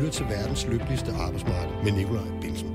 lytter til verdens lykkeligste arbejdsmarked med Nikolaj Bilsen.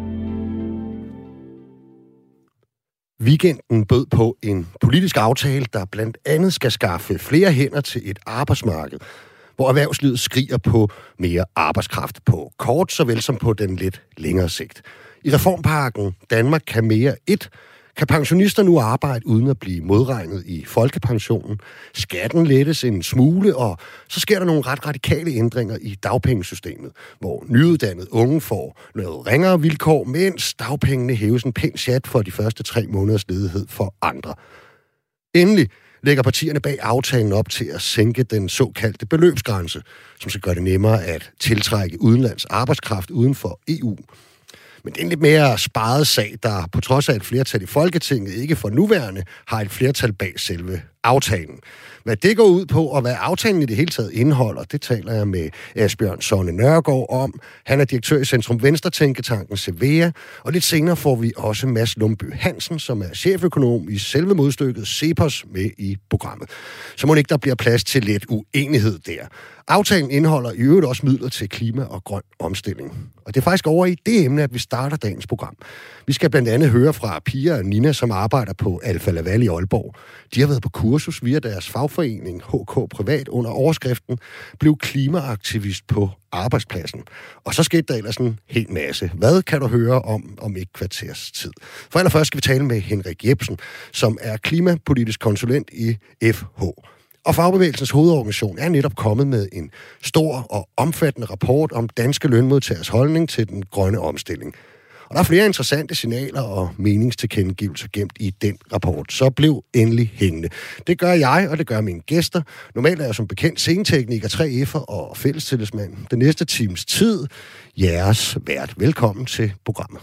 Weekenden bød på en politisk aftale, der blandt andet skal skaffe flere hænder til et arbejdsmarked, hvor erhvervslivet skriger på mere arbejdskraft på kort, såvel som på den lidt længere sigt. I reformpakken Danmark kan mere 1 kan pensionister nu arbejde uden at blive modregnet i folkepensionen. Skatten lettes en smule, og så sker der nogle ret radikale ændringer i dagpengesystemet, hvor nyuddannede unge får noget ringere vilkår, mens dagpengene hæves en pæn chat for de første 3 måneders ledighed for andre. Endelig lægger partierne bag aftalen op til at sænke den såkaldte beløbsgrænse, som skal gøre det nemmere at tiltrække udenlands arbejdskraft uden for EU. Men det er en lidt mere sparet sag, der på trods af et flertal i Folketinget ikke for nuværende har et flertal bag selve aftalen. Hvad det går ud på, og hvad aftalen i det hele taget indeholder, det taler jeg med Asbjørn Sonne Nørgaard om. Han er direktør i Centrum Venstre-tænketanken Cevea, og lidt senere får vi også Mads Lumby Hansen, som er cheføkonom i selve modstykket Cepos, med i programmet. Så må ikke der bliver plads til lidt uenighed der. Aftalen indeholder i øvrigt også midler til klima og grøn omstilling. Og det er faktisk over i det emne, at vi starter dagens program. Vi skal blandt andet høre fra Pia og Nina, som arbejder på Alfa Laval i Aalborg. De har været på kursus via deres fagforening HK Privat under overskriften "Bliv klimaaktivist på arbejdspladsen". Og så skete der ellers en hel masse. Hvad kan du høre om et kvarters tid? For allerførst skal vi tale med Henrik Jebsen, som er klimapolitisk konsulent i FH. Og Fagbevægelsens hovedorganisation er netop kommet med en stor og omfattende rapport om danske lønmodtagers holdning til den grønne omstilling. Og der er flere interessante signaler og meningstilkendegivelser gemt i den rapport. Så bliv endelig hængende. Det gør jeg, og det gør mine gæster. Normalt er jeg som bekendt scenetekniker, 3F'er og fællestillidsmand. Den næste times tid, jeres vært. Velkommen til programmet.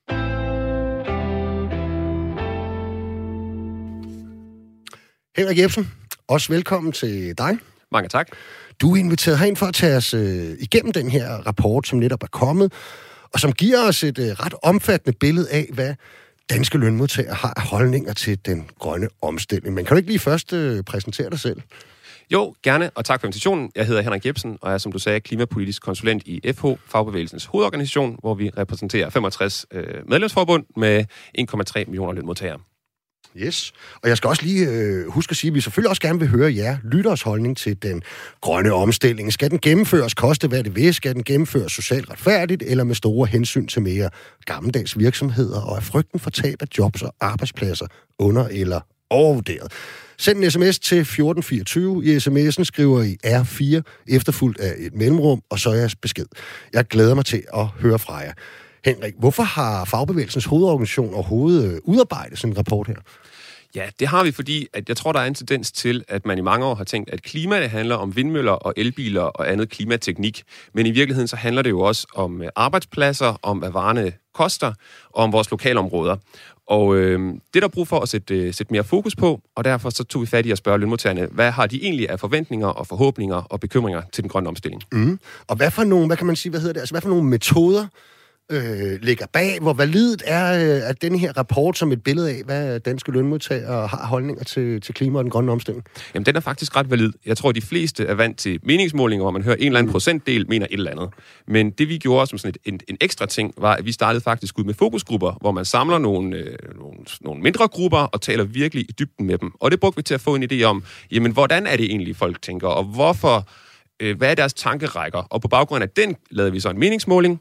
Henrik Jebsen, også velkommen til dig. Mange tak. Du er inviteret herind for at tage os igennem den her rapport, som netop er kommet, og som giver os et ret omfattende billede af, hvad danske lønmodtagere har af holdninger til den grønne omstilling. Men kan du ikke lige først præsentere dig selv? Jo, gerne, og tak for invitationen. Jeg hedder Henrik Jebsen, og er, som du sagde, klimapolitisk konsulent i FH, Fagbevægelsens hovedorganisation, hvor vi repræsenterer 65 medlemsforbund med 1,3 millioner lønmodtagere. Yes, og jeg skal også lige huske at sige, at vi selvfølgelig også gerne vil høre jer lytteres holdning til den grønne omstilling. Skal den gennemføres, koste hvad det vil? Skal den gennemføres socialt retfærdigt, eller med store hensyn til mere gammeldags virksomheder, og er frygten for tab af jobs og arbejdspladser under- eller overvurderet? Send en sms til 1424. I sms'en skriver I R4, efterfulgt af et mellemrum, og så er jeres besked. Jeg glæder mig til at høre fra jer. Henrik, hvorfor har Fagbevægelsens hovedorganisation overhovedet udarbejdet sådan en rapport her? Ja, det har vi, fordi at jeg tror, der er en tendens til, at man i mange år har tænkt, at klima det handler om vindmøller og elbiler og andet klimateknik. Men i virkeligheden så handler det jo også om arbejdspladser, om hvad varerne koster, og om vores lokalområder. Og det er der brug for at sætte mere fokus på, og derfor så tog vi fat i at spørge lønmodtagerne, hvad har de egentlig af forventninger og forhåbninger og bekymringer til den grønne omstilling? Og hvad for nogle metoder ligger bag? Hvor validt er den her rapport som et billede af, hvad danske lønmodtagere har holdninger til klima og den grønne omstilling? Jamen, den er faktisk ret valid. Jeg tror, de fleste er vant til meningsmålinger, hvor man hører en eller anden procentdel mener et eller andet. Men det, vi gjorde som sådan en ekstra ting, var, at vi startede faktisk ud med fokusgrupper, hvor man samler nogle mindre grupper og taler virkelig i dybden med dem. Og det brugte vi til at få en idé om, jamen, hvordan er det egentlig, folk tænker, og hvorfor, hvad er deres tankerækker? Og på baggrund af den lavede vi så en meningsmåling,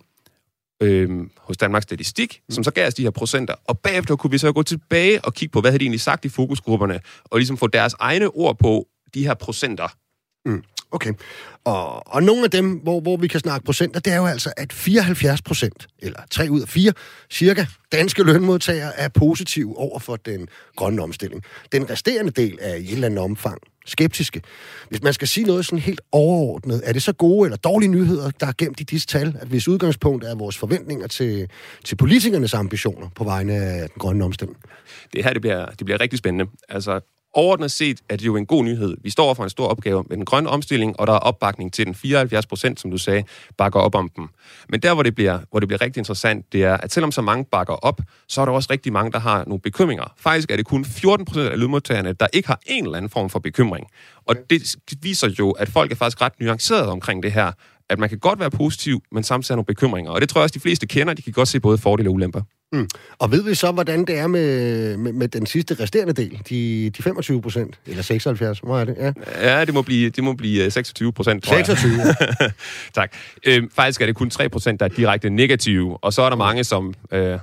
hos Danmarks Statistik, som så gav os de her procenter, og bagefter kunne vi så gå tilbage og kigge på, hvad havde de egentlig sagt i fokusgrupperne, og ligesom få deres egne ord på de her procenter. Okay. Og nogle af dem, hvor vi kan snakke procenter, det er jo altså, at 74%, eller 3 ud af 4, cirka, danske lønmodtagere er positive over for den grønne omstilling. Den resterende del er i et eller andet omfang skeptiske. Hvis man skal sige noget sådan helt overordnet, er det så gode eller dårlige nyheder, der er gemt i disse tal, at hvis udgangspunkt er vores forventninger til politikernes ambitioner på vegne af den grønne omstilling? Det her, det bliver rigtig spændende. Altså, overordnet set er det jo en god nyhed. Vi står for en stor opgave med den grønne omstilling, og der er opbakning til den. 74%, som du sagde, bakker op om dem. Men der, hvor det bliver rigtig interessant, det er, at selvom så mange bakker op, så er der også rigtig mange, der har nogle bekymringer. Faktisk er det kun 14% af lønmodtagerne, der ikke har en eller anden form for bekymring. Og det viser jo, at folk er faktisk ret nuanceret omkring det her. at man kan godt være positiv, men samtidig have nogle bekymringer. Og det tror jeg også, de fleste kender. De kan godt se både fordele og ulemper. Mm. Og ved vi så, hvordan det er med den sidste resterende del? De 25%? Eller 76%? Hvor er det? Ja, det må blive 26%, tror jeg. 26, ja. Tak. Faktisk er det kun 3%, der er direkte negative. Og så er der mange, som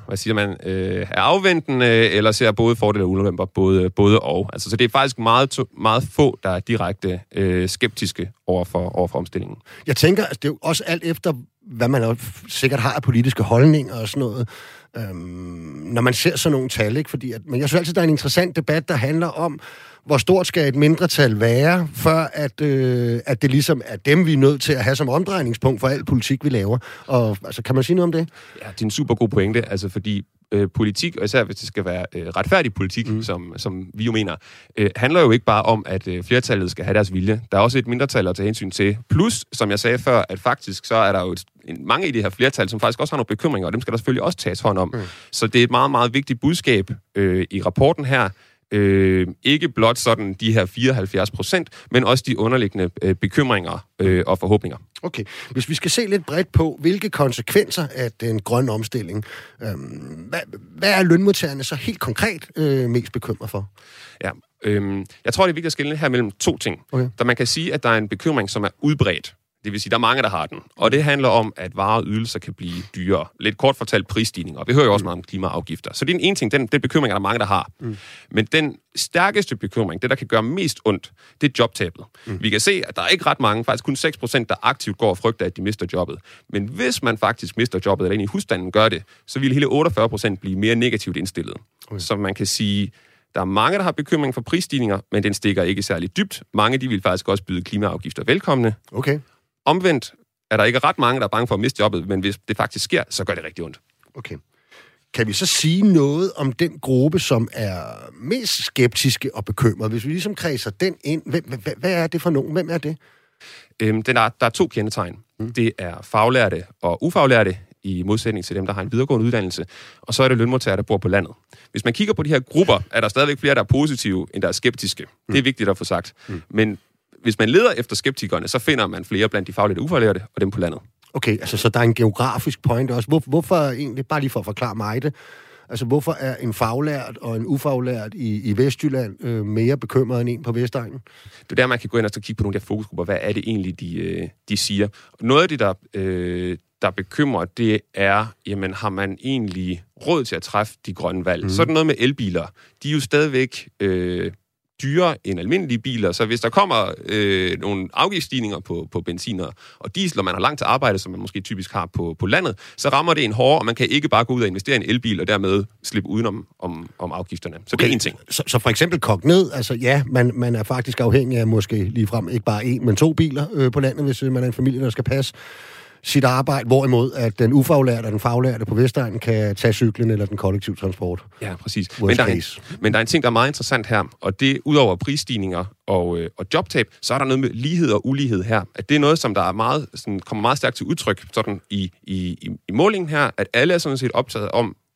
er afventende, eller ser både fordele og ulemper, både og. Altså, så det er faktisk meget få, der er direkte skeptiske overfor omstillingen. Jeg tænker, altså, det er jo også alt efter, hvad man sikkert har af politiske holdninger og sådan noget, når man ser sådan nogle tal, ikke? Men jeg synes altid, der er en interessant debat, der handler om, hvor stort skal et mindretal være, før at det ligesom er dem, vi er nødt til at have som omdrejningspunkt for al politik, vi laver. Og altså, kan man sige noget om det? Ja, det er en super god pointe, altså fordi politik, og især hvis det skal være retfærdig politik, som vi jo mener, handler jo ikke bare om, at flertallet skal have deres vilje. Der er også et mindretal at tage hensyn til. Plus, som jeg sagde før, at faktisk så er der jo mange i det her flertal, som faktisk også har nogle bekymringer, og dem skal der selvfølgelig også tages hånd om. Så det er et meget, meget vigtigt budskab i rapporten her. Ikke blot sådan de her 74%, men også de underliggende bekymringer og forhåbninger. Okay. Hvis vi skal se lidt bredt på, hvilke konsekvenser af den grønne omstilling, hvad er lønmodtagerne så helt konkret mest bekymret for? Ja, jeg tror, det er vigtigt at skelne her mellem to ting. Okay. Da man kan sige, at der er en bekymring, som er udbredt. Det vil sige, der er mange, der har den. Og det handler om, at varer og ydelser kan blive dyrere. Lidt kort fortalt prisstigninger. Vi hører jo også meget om klimaafgifter. Så det er en ting, den bekymring er der mange, der har. Men den stærkeste bekymring, det der kan gøre mest ondt, det er jobtabet. Vi kan se, at der er ikke ret mange, faktisk kun 6%, der aktivt går og frygter, at de mister jobbet. Men hvis man faktisk mister jobbet, eller en i husstanden gør det, så vil hele 48% blive mere negativt indstillet. Så man kan sige, der er mange, der har bekymring for prisstigninger, men den stikker ikke særlig dybt. Mange, de vil faktisk også byde klimaafgifter velkomne. Okay. Omvendt er der ikke ret mange, der er bange for at miste jobbet, men hvis det faktisk sker, så gør det rigtig ondt. Okay. Kan vi så sige noget om den gruppe, som er mest skeptiske og bekymrede? Hvis vi ligesom kredser den ind, hvad er det for nogen? Hvem er det? Der er to kendetegn. Det er faglærte og ufaglærte, i modsætning til dem, der har en videregående uddannelse. Og så er det lønmodtagere, der bor på landet. Hvis man kigger på de her grupper, er der stadigvæk flere, der er positive, end der er skeptiske. Det er vigtigt at få sagt. Men hvis man leder efter skeptikerne, så finder man flere blandt de faglærte og ufaglærte, og dem på landet. Okay, altså så der er en geografisk point også. Hvorfor egentlig, bare lige for at forklare mig det, altså hvorfor er en faglært og en ufaglært i Vestjylland mere bekymret end en på Vestegnen? Det er der, man kan gå ind og kigge på nogle af de her fokusgrupper. Hvad er det egentlig, de siger? Noget af det, der bekymrer, det er, jamen har man egentlig råd til at træffe de grønne valg? Sådan noget med elbiler, de er jo stadigvæk dyrere end almindelige biler, så hvis der kommer nogle afgiftsstigninger på benziner og diesel, og man har langt til arbejde, som man måske typisk har på landet, så rammer det en hårdere, og man kan ikke bare gå ud og investere i en elbil, og dermed slippe udenom om afgifterne. Så okay. Det er en ting. Så for eksempel kogt ned, altså ja, man er faktisk afhængig af måske ligefrem ikke bare en, men 2 biler på landet, hvis man er en familie, der skal passe sit arbejde, hvorimod at den ufaglærte og den faglærte på Vestegnen kan tage cyklen eller den kollektive transport. Ja, præcis. Men der er en ting, der er meget interessant her, og det udover prisstigninger og jobtab, så er der noget med lighed og ulighed her. At det er noget, som der er meget, sådan, kommer meget stærkt til udtryk sådan i målingen her, at alle er sådan set optaget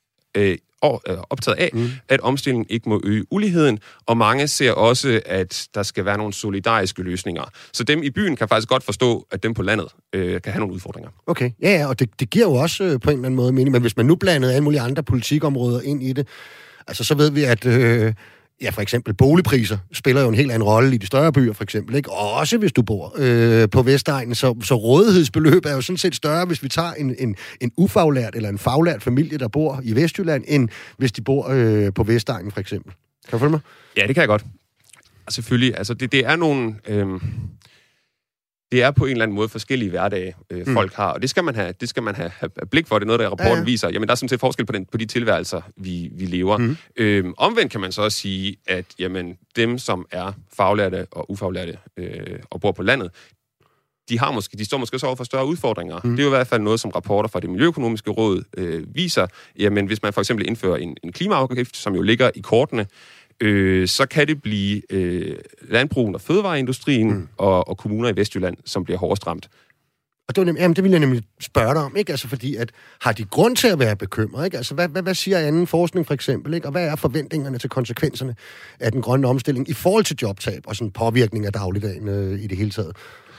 af, at omstillingen ikke må øge uligheden, og mange ser også, at der skal være nogle solidariske løsninger. Så dem i byen kan faktisk godt forstå, at dem på landet kan have nogle udfordringer. Okay, ja, og det giver jo også på en eller anden måde mening, men hvis man nu blandede alle mulige andre politikområder ind i det, altså så ved vi, at for eksempel boligpriser spiller jo en helt anden rolle i de større byer, for eksempel, ikke? Og også hvis du bor på Vestegnen, så rådighedsbeløb er jo sådan set større, hvis vi tager en ufaglært eller en faglært familie, der bor i Vestjylland, end hvis de bor på Vestegnen, for eksempel. Kan du følge mig? Ja, det kan jeg godt. Selvfølgelig, altså det er nogle... Det er på en eller anden måde forskellige hverdage, folk har, og det skal man have blik for. Det er noget, der rapporten viser. Jamen, der er sådan set forskel på de tilværelser, vi lever. Omvendt kan man så også sige, at jamen, dem, som er faglærte og ufaglærte og bor på landet, de står måske så over for større udfordringer. Det er jo i hvert fald noget, som rapporter fra det Miljøøkonomiske Råd viser. Jamen, hvis man for eksempel indfører en klimaafgift, som jo ligger i kortene, så kan det blive landbrugen og fødevareindustrien og kommuner i Vestjylland, som bliver hårdest ramt. Og det vil jeg nemlig spørge dig om, ikke? Altså fordi, at har de grund til at være bekymret, ikke? Altså hvad siger anden forskning for eksempel, ikke? Og hvad er forventningerne til konsekvenserne af den grønne omstilling i forhold til jobtab og sådan påvirkning af dagligdagen i det hele taget?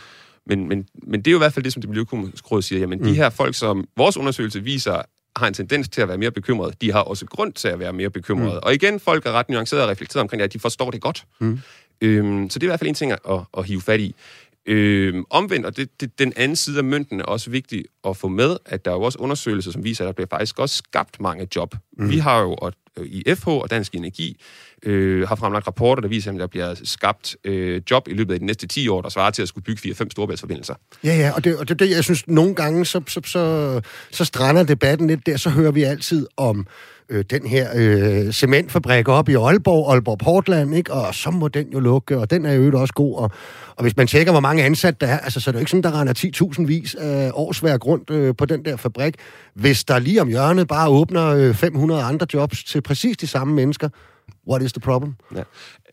Men det er jo i hvert fald det, som det Miljøøkonomiske Råd siger. Jamen, de her folk, som vores undersøgelse viser, har en tendens til at være mere bekymrede, de har også grund til at være mere bekymrede. Og igen, folk er ret nuancerede og reflekteret omkring det, at de forstår det godt. Så det er i hvert fald en ting at hive fat i. Omvendt, og den anden side af mønten er også vigtigt at få med, at der er jo også undersøgelser, som viser, at der bliver faktisk også skabt mange job. Vi har jo i FH og Dansk Energi har fremlagt rapporter, der viser, at der bliver skabt job i løbet af de næste 10 år, der svarer til at skulle bygge 4-5 storebæltsforbindelser. Ja, og det jeg synes, nogle gange, så strander debatten lidt der, så hører vi altid om den her cementfabrik op i Aalborg Portland, ikke? Og så må den jo lukke, og den er jo også god. Og hvis man tjekker, hvor mange ansatte der er, altså, så er det jo ikke sådan, der render 10.000 vis af årsværk rundt på den der fabrik. Hvis der lige om hjørnet bare åbner 500 andre jobs til præcis de samme mennesker, what is the problem? Ja.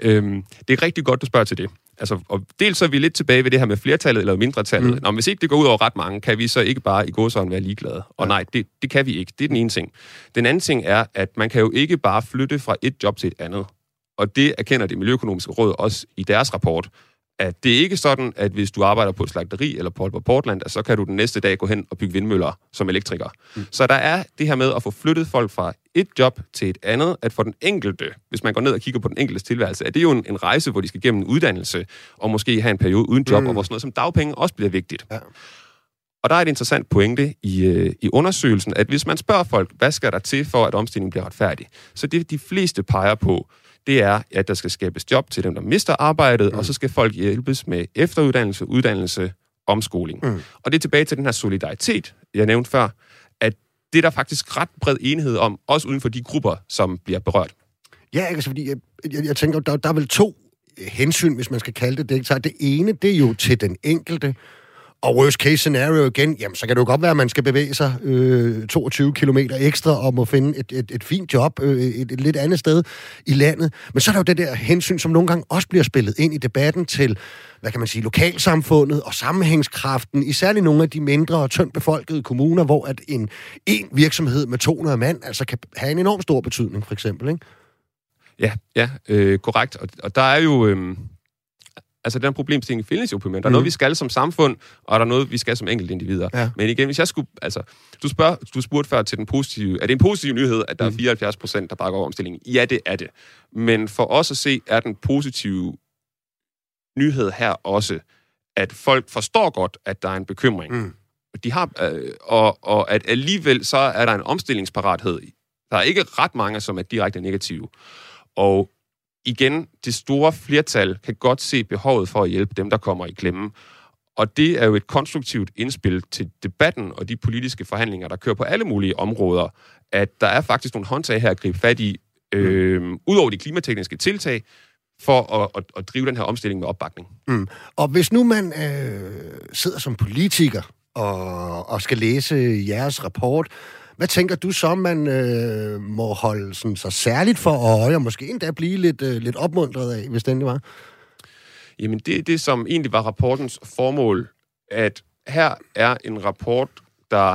Det er rigtig godt, du spørger til det. Altså, og dels så er vi lidt tilbage ved det her med flertallet eller mindretallet. Nå, hvis ikke det går ud over ret mange, kan vi så ikke bare i gåseøjne være ligeglade. Og nej, det kan vi ikke. Det er den ene ting. Den anden ting er, at man kan jo ikke bare flytte fra et job til et andet. Og det erkender det Miljøøkonomiske Råd også i deres rapport, at det er ikke sådan, at hvis du arbejder på et slagteri eller på Aalborg Portland, så kan du den næste dag gå hen og bygge vindmøller som elektriker. Så der er det her med at få flyttet folk fra et job til et andet, at for den enkelte, hvis man går ned og kigger på den enkeltes tilværelse, er det jo en rejse, hvor de skal gennem en uddannelse og måske have en periode uden job, og hvor sådan noget som dagpenge også bliver vigtigt. Ja. Og der er et interessant pointe i undersøgelsen, at hvis man spørger folk, hvad skal der til for, at omstillingen bliver retfærdig, så det de fleste peger på, det er, at der skal skabes job til dem, der mister arbejdet, og så skal folk hjælpes med efteruddannelse, uddannelse, omskoling. Og det er tilbage til den her solidaritet, jeg nævnte før, at det er der faktisk ret bred enighed om, også uden for de grupper, som bliver berørt. Ja, altså, fordi jeg tænker, der er vel 2 hensyn, hvis man skal kalde det. Så det ene, det er jo til den enkelte, og worst case scenario igen, jamen så kan det jo godt være, at man skal bevæge sig 22 kilometer ekstra og må finde et fint job et lidt andet sted i landet. Men så er der jo det der hensyn, som nogle gange også bliver spillet ind i debatten til, hvad kan man sige, lokalsamfundet og sammenhængskraften, især i nogle af de mindre og tyndt befolkede kommuner, hvor at en virksomhed med 200 mand altså kan have en enorm stor betydning, for eksempel, ikke? Ja, korrekt. Og der er jo... Altså, den problemstilling findes jo på, men der er noget, vi skal som samfund, og der er noget, vi skal som enkeltindivider. Ja. Men igen, hvis jeg skulle... Altså, du spurgte før til den positive... Er det en positiv nyhed, at der er 74%, der bakker over omstillingen? Ja, det er det. Men for os at se, er den positive nyhed her også, at folk forstår godt, at der er en bekymring. De har, og at alligevel så er der en omstillingsparathed. Der er ikke ret mange, som er direkte negative. Og igen, det store flertal kan godt se behovet for at hjælpe dem, der kommer i klemme. Og det er jo et konstruktivt indspil til debatten og de politiske forhandlinger, der kører på alle mulige områder, at der er faktisk nogle håndtag her at gribe fat i, ud over de klimatekniske tiltag, for at drive den her omstilling med opbakning. Og hvis nu man sidder som politiker og skal læse jeres rapport, hvad tænker du så, man må holde sådan, så særligt for øje, og måske endda blive lidt opmuntret af, hvis den det var? Jamen, det er det, som egentlig var rapportens formål, at her er en rapport, der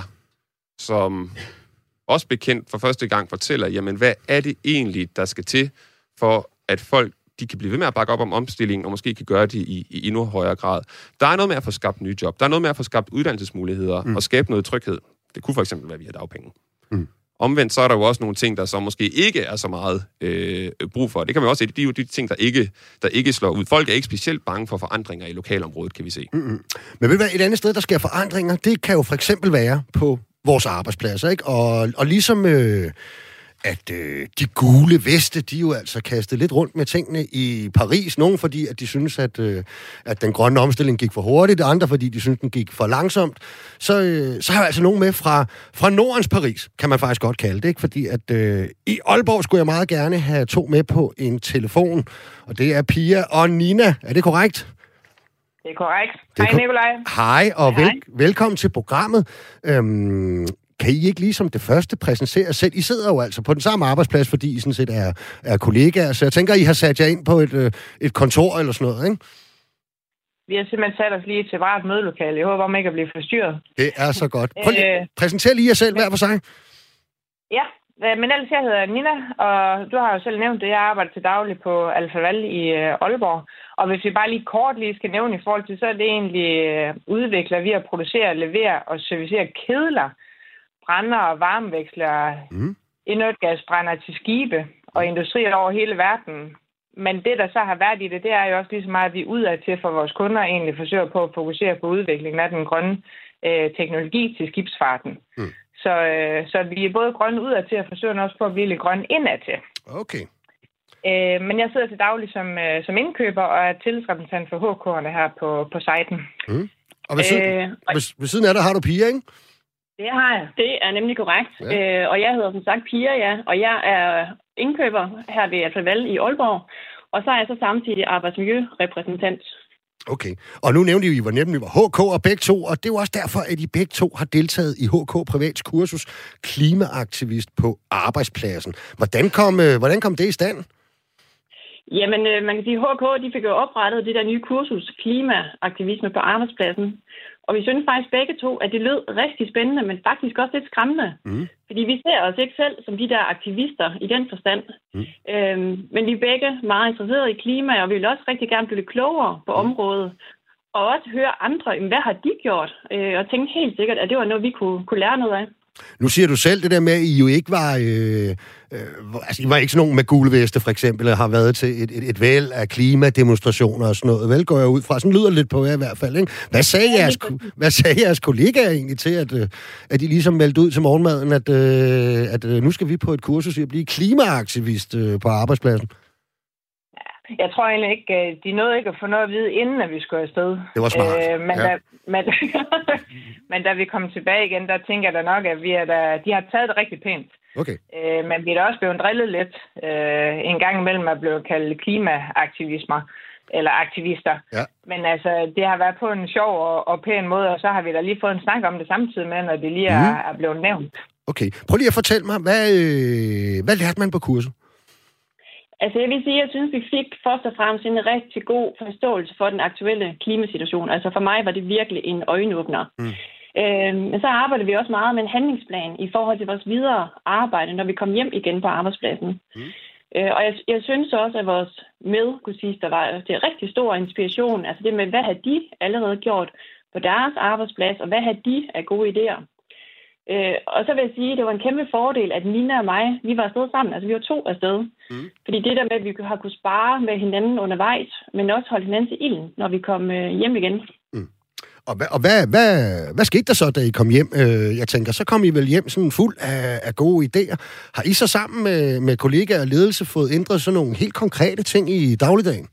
som også bekendt for første gang fortæller, jamen, hvad er det egentlig, der skal til, for at folk de kan blive ved med at bakke op om omstillingen, og måske kan gøre det i endnu højere grad. Der er noget med at få skabt nye job. Der er noget med at få skabt uddannelsesmuligheder og skabe noget tryghed. Det kunne for eksempel være via dagpenge. Omvendt så er der jo også nogle ting, der så måske ikke er så meget brug for. Det kan man også se. Det er jo de ting, der ikke slår ud. Folk er ikke specielt bange for forandringer i lokalområdet, kan vi se. Men ved du hvad, et andet sted, der sker forandringer, det kan jo for eksempel være på vores arbejdspladser, ikke? Og ligesom... at de gule veste, de er jo altså kastet lidt rundt med tingene i Paris. Nogle fordi, at de synes, at den grønne omstilling gik for hurtigt, andre fordi, de synes, den gik for langsomt. Så har jeg altså nogen med fra Nordens Paris, kan man faktisk godt kalde det, ikke? Fordi at i Aalborg skulle jeg meget gerne have 2 med på en telefon, og det er Pia og Nina. Er det korrekt? Det er korrekt. Hej, Nikolaj. Hej, og velkommen til programmet. Kan I ikke ligesom det første præsentere selv? I sidder jo altså på den samme arbejdsplads, fordi I sådan set er kollegaer, så jeg tænker, I har sat jer ind på et kontor eller sådan noget, ikke? Vi har simpelthen sat os lige til varet mødelokale. Jeg håber, om ikke at blive forstyrret. Det er så godt. Præsenter lige jer selv hver for sig. Ja, Men ellers, jeg hedder Nina, og du har jo selv nævnt det. Jeg arbejder til daglig på Alfa-Val i Aalborg. Og hvis vi bare lige kort skal nævne i forhold til, så er det egentlig udvikler vi at producere, levere og servicere kedler, brænder og varmeveksler, inertgasbrænder til skibe og industrier over hele verden. Men det, der så har været i det er jo også lige så meget, at vi udad til for vores kunder egentlig forsøger på at fokusere på udviklingen af den grønne teknologi til skibsfarten. Så vi er både grønne udad til og forsøger også på at blive lidt grønne indad til. Okay. Men jeg sidder til daglig som indkøber og er tillidsrepræsentant for HK'erne her på siten. Og ved siden af dig har du Pia, ikke? Det har jeg. Det er nemlig korrekt. Ja. Og jeg hedder som sagt Pia, ja. Og jeg er indkøber her ved Alfa-Val i Aalborg. Og så er jeg så samtidig arbejdsmiljørepræsentant. Okay. Og nu nævnte I var nemlig HK og begge to, og det er jo også derfor, at I begge to har deltaget i HK Privats kursus Klimaaktivist på arbejdspladsen. Hvordan kom det i stand? Jamen, man kan sige, at HK de fik jo oprettet det der nye kursus Klimaaktivisme på arbejdspladsen. Og vi synes faktisk begge to, at det lød rigtig spændende, men faktisk også lidt skræmmende. Fordi vi ser os ikke selv som de der aktivister i den forstand. Men vi er begge meget interesserede i klima, og vi vil også rigtig gerne blive lidt klogere på området. Og også høre andre, hvad har de gjort? Og tænke helt sikkert, at det var noget, vi kunne lære noget af. Nu siger du selv det der med, at I jo ikke var... I var ikke sådan nogen med gule veste, for eksempel, har været til et væld af klimademonstrationer og sådan noget. Vel, går jeg ud fra. Sådan lyder det lidt på jer i hvert fald, ikke? Hvad sagde jeres kollegaer egentlig til, at I ligesom meldte ud til morgenmaden, at nu skal vi på et kursus i at blive klimaaktivist på arbejdspladsen? Jeg tror egentlig ikke, de nåede ikke at få noget at vide, inden at vi skulle afsted. Det var smart. Men da vi kom tilbage igen, der tænker jeg da nok, at de har taget det rigtig pænt. Okay. Men vi er da også blevet drillet lidt en gang imellem at blive kaldt klimaaktivismer eller aktivister. Ja. Men altså, det har været på en sjov og pæn måde, og så har vi da lige fået en snak om det samtidig med, når det lige er blevet nævnt. Okay. Prøv lige at fortælle mig, hvad lærte man på kurset? Altså jeg vil sige, at jeg synes, vi fik først og fremmest en rigtig god forståelse for den aktuelle klimasituation. Altså for mig var det virkelig en øjenåbner. Men så arbejder vi også meget med en handlingsplan i forhold til vores videre arbejde, når vi kom hjem igen på arbejdspladsen. Og jeg synes også, at vores medkursister var det rigtig stor inspiration. Altså det med, hvad har de allerede gjort på deres arbejdsplads, og hvad har de af gode idéer. Og så vil jeg sige, at det var en kæmpe fordel, at Nina og mig, vi var afsted sammen. Altså vi var 2 afsted. Fordi det der med, at vi har kunnet spare med hinanden undervejs, men også holde hinanden til ilden, når vi kom hjem igen. Og hvad skete der så, da I kom hjem? Jeg tænker, så kom I vel hjem sådan fuld af gode idéer. Har I så sammen med kollegaer og ledelse fået ændret sådan nogle helt konkrete ting i dagligdagen?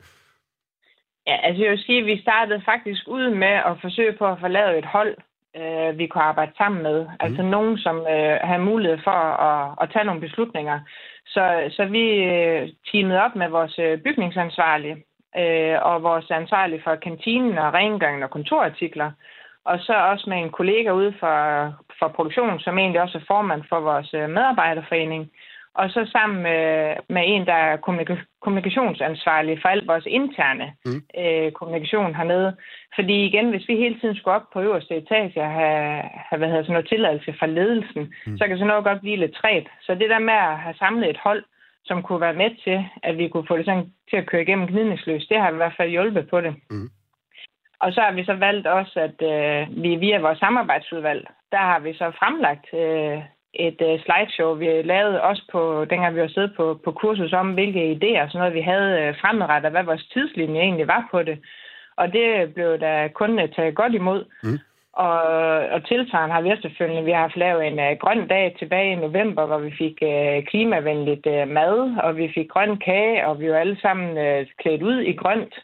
Ja, altså jeg vil sige, at vi startede faktisk ud med at forsøge på at få lavet et hold, vi kunne arbejde sammen med. Altså nogen, som havde mulighed for at tage nogle beslutninger. Så vi teamede op med vores bygningsansvarlige og vores ansvarlige for kantinen og rengøringen og kontorartikler. Og så også med en kollega ude for produktion, som egentlig også er formand for vores medarbejderforening. Og så sammen med en, der er kommunikationsansvarlig for alt vores interne kommunikation hernede. Fordi igen, hvis vi hele tiden skulle op på øverste etage og have sådan noget tilladelse fra ledelsen, så kan sådan noget godt blive lidt træt. Så det der med at have samlet et hold, som kunne være med til, at vi kunne få det sådan til at køre igennem gnidningsløst, det har i hvert fald hjulpet på det. Og så har vi så valgt også, at vi via vores samarbejdsudvalg, der har vi så fremlagt et slideshow, vi lavede også på, dengang vi var siddet på kursus om, hvilke idéer og sådan noget, vi havde fremadrettet, hvad vores tidslinje egentlig var på det. Og det blev da kun taget godt imod. Og tilsvarende har vi også selvfølgelig, vi har haft lavet en grøn dag tilbage i november, hvor vi fik klimavenligt mad, og vi fik grøn kage, og vi var alle sammen klædt ud i grønt.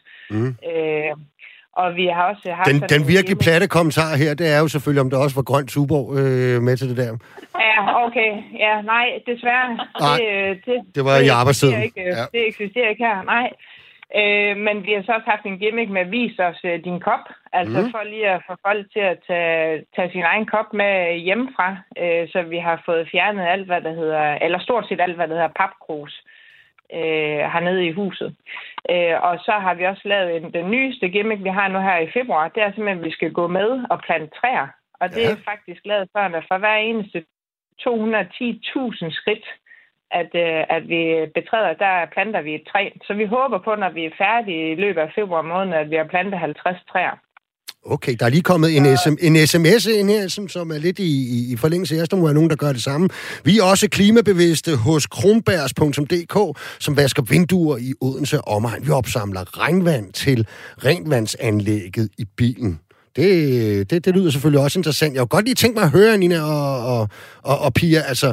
Og vi har også haft... Den virkelig platte kommentar her, det er jo selvfølgelig, om der også var grønt Tuborg med til det der. Ja, okay. Ja, nej, desværre. Nej, det var i arbejdstiden. Det eksisterer ikke her, nej. Men vi har så også haft en gimmick med at vise os din kop. Altså for lige at få folk til at tage sin egen kop med hjemmefra. Så vi har fået fjernet alt, hvad der hedder... Eller stort set alt, hvad der hedder papkrus. Hernede i huset. Og så har vi også lavet den nyeste gimmick, vi har nu her i februar. Det er simpelthen, at vi skal gå med og plante træer. Og det er faktisk lavet sådan, at for hver eneste 210.000 skridt, at vi betræder, der planter vi et træ. Så vi håber på, når vi er færdige i løbet af februar måned, at vi har plantet 50 træer. Okay, der er lige kommet en sms ind her, som er lidt i forlængelse af, der må være nogen, der gør det samme. Vi er også klimabevidste hos kronbergs.dk, som vasker vinduer i Odense omegn. Vi opsamler regnvand til renvandsanlægget i bilen. Det lyder selvfølgelig også interessant. Jeg kunne godt lige tænke mig at høre, Nina og Pia, altså,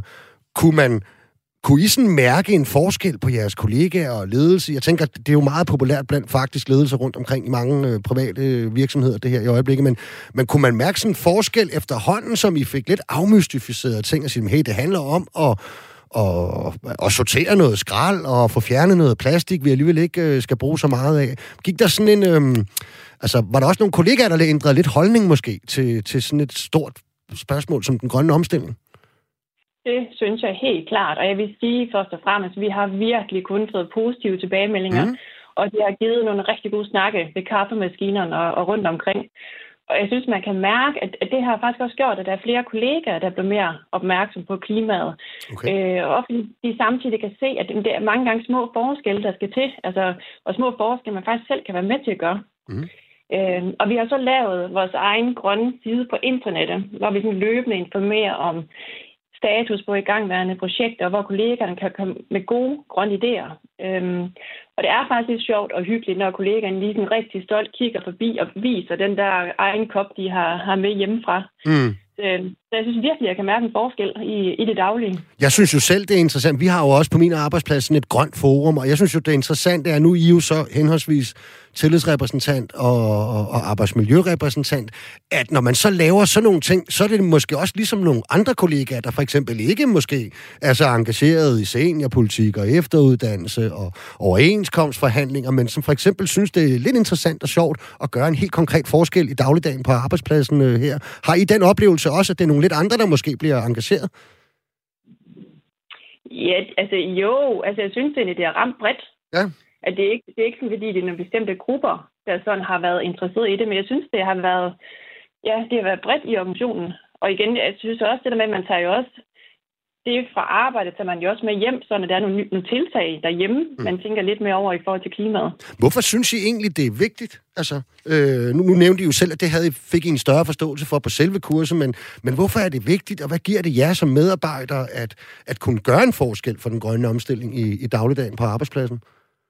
kunne I sådan mærke en forskel på jeres kollegaer og ledelse? Jeg tænker, det er jo meget populært blandt faktisk ledelser rundt omkring i mange private virksomheder, det her i øjeblikket, men kunne man mærke sådan en forskel efterhånden, som I fik lidt afmystificeret ting og sige, hey, det handler om at sortere noget skrald og få fjernet noget plastik, vi alligevel ikke skal bruge så meget af. Gik der sådan en... var der også nogle kollegaer, der ændrede lidt holdning måske til sådan et stort spørgsmål som den grønne omstilling? Det synes jeg helt klart, og jeg vil sige først og fremmest, at vi har virkelig kun fået positive tilbagemeldinger, og det har givet nogle rigtig gode snakke ved kaffemaskinerne og rundt omkring. Og jeg synes, man kan mærke, at det har faktisk også gjort, at der er flere kollegaer, der bliver mere opmærksom på klimaet. Okay. Og de samtidig kan se, at det er mange gange små forskelle, der skal til, og små forskelle, man faktisk selv kan være med til at gøre. Og vi har så lavet vores egen grønne side på internettet, hvor vi sådan løbende informerer om status på igangværende projekter, hvor kollegerne kan komme med gode grønne idéer. Og det er faktisk lidt sjovt og hyggeligt, når kollegerne lige sådan rigtig stolt kigger forbi og viser den der egen kop, de har med hjemmefra. Så jeg synes virkelig, jeg kan mærke en forskel i det daglige. Jeg synes jo selv, det er interessant. Vi har jo også på min arbejdsplads sådan et grønt forum, og jeg synes jo, det er interessant, det er nu I jo så henholdsvis tillidsrepræsentant og arbejdsmiljørepræsentant, at når man så laver sådan nogle ting, så er det måske også ligesom nogle andre kollegaer, der for eksempel ikke måske er så engageret i seniorpolitik og efteruddannelse og overenskomstforhandlinger, men som for eksempel synes, det er lidt interessant og sjovt at gøre en helt konkret forskel i dagligdagen på arbejdspladsen her. Har I den oplevelse også, at det er nogle lidt andre, der måske bliver engageret? Ja, jeg synes, det er ramt bredt. Ja. At det er ikke sådan, fordi det er nogle bestemte grupper, der sådan har været interesseret i det, men jeg synes, det har været bredt i organisationen. Og igen, jeg synes også, det der med, at man tager jo også det fra arbejdet, tager man jo også med hjem, så når der er nogle tiltag derhjemme, man tænker lidt mere over i forhold til klimaet. Hvorfor synes I egentlig, det er vigtigt? Nu nævnte I jo selv, at det fik I en større forståelse for på selve kurset, men hvorfor er det vigtigt, og hvad giver det jer som medarbejdere at kunne gøre en forskel for den grønne omstilling i dagligdagen på arbejdspladsen?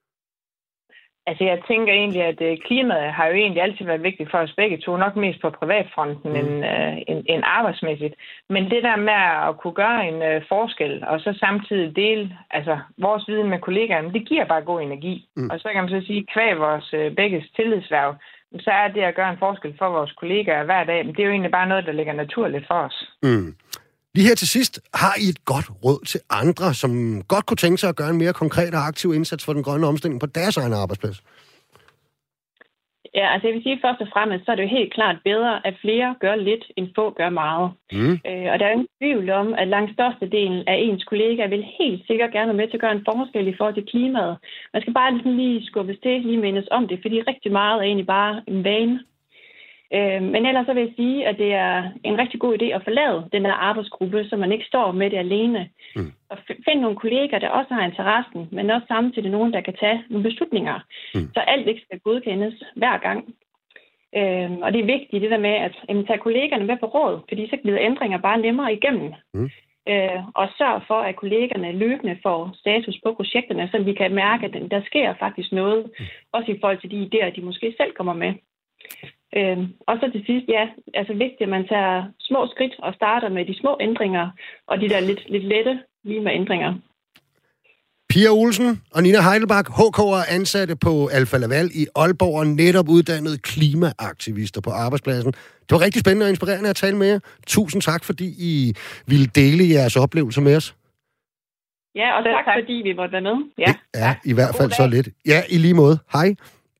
Jeg tænker egentlig, at klimaet har jo egentlig altid været vigtigt for os begge to, nok mest på privatfronten end arbejdsmæssigt. Men det der med at kunne gøre en forskel, og så samtidig dele vores viden med kollegaerne, det giver bare god energi. Og så kan man så sige, kvæg vores begges tillidshverv, så er det at gøre en forskel for vores kollegaer hver dag, men det er jo egentlig bare noget, der ligger naturligt for os. Lige her til sidst, har I et godt råd til andre, som godt kunne tænke sig at gøre en mere konkret og aktiv indsats for den grønne omstilling på deres egen arbejdsplads? Ja, jeg vil sige først og fremmest, så er det jo helt klart bedre, at flere gør lidt, end få gør meget. Og der er jo ingen tvivl om, at langt størstedelen af ens kollegaer vil helt sikkert gerne være med til at gøre en forskel i forhold til klimaet. Man skal bare lige skubbes til, lige mindes om det, fordi rigtig meget er egentlig bare en vane. Men ellers så vil jeg sige, at det er en rigtig god idé at forlade den der arbejdsgruppe, så man ikke står med det alene. Og finde nogle kolleger, der også har interessen, men også samtidig nogen, der kan tage nogle beslutninger. Så alt ikke skal godkendes hver gang. Og det er vigtigt det der med at tage kollegerne med på råd, fordi så glider ændringer bare nemmere igennem. Og sørge for, at kollegerne løbende får status på projekterne, så vi kan mærke, at der sker faktisk noget, også i forhold til de idéer, de måske selv kommer med. Og så til sidst, vigtigt, at man tager små skridt og starter med de små ændringer, og de der lidt lette lige med ændringer. Pia Olsen og Nina Heidelbach, HK'er ansatte på Alfa Laval i Aalborg, og netop uddannede klimaaktivister på arbejdspladsen. Det var rigtig spændende og inspirerende at tale med jer. Tusind tak, fordi I ville dele jeres oplevelser med os. Ja, og tak fordi vi måtte være med. Ja, i hvert fald så lidt. Ja, i lige måde. Hej.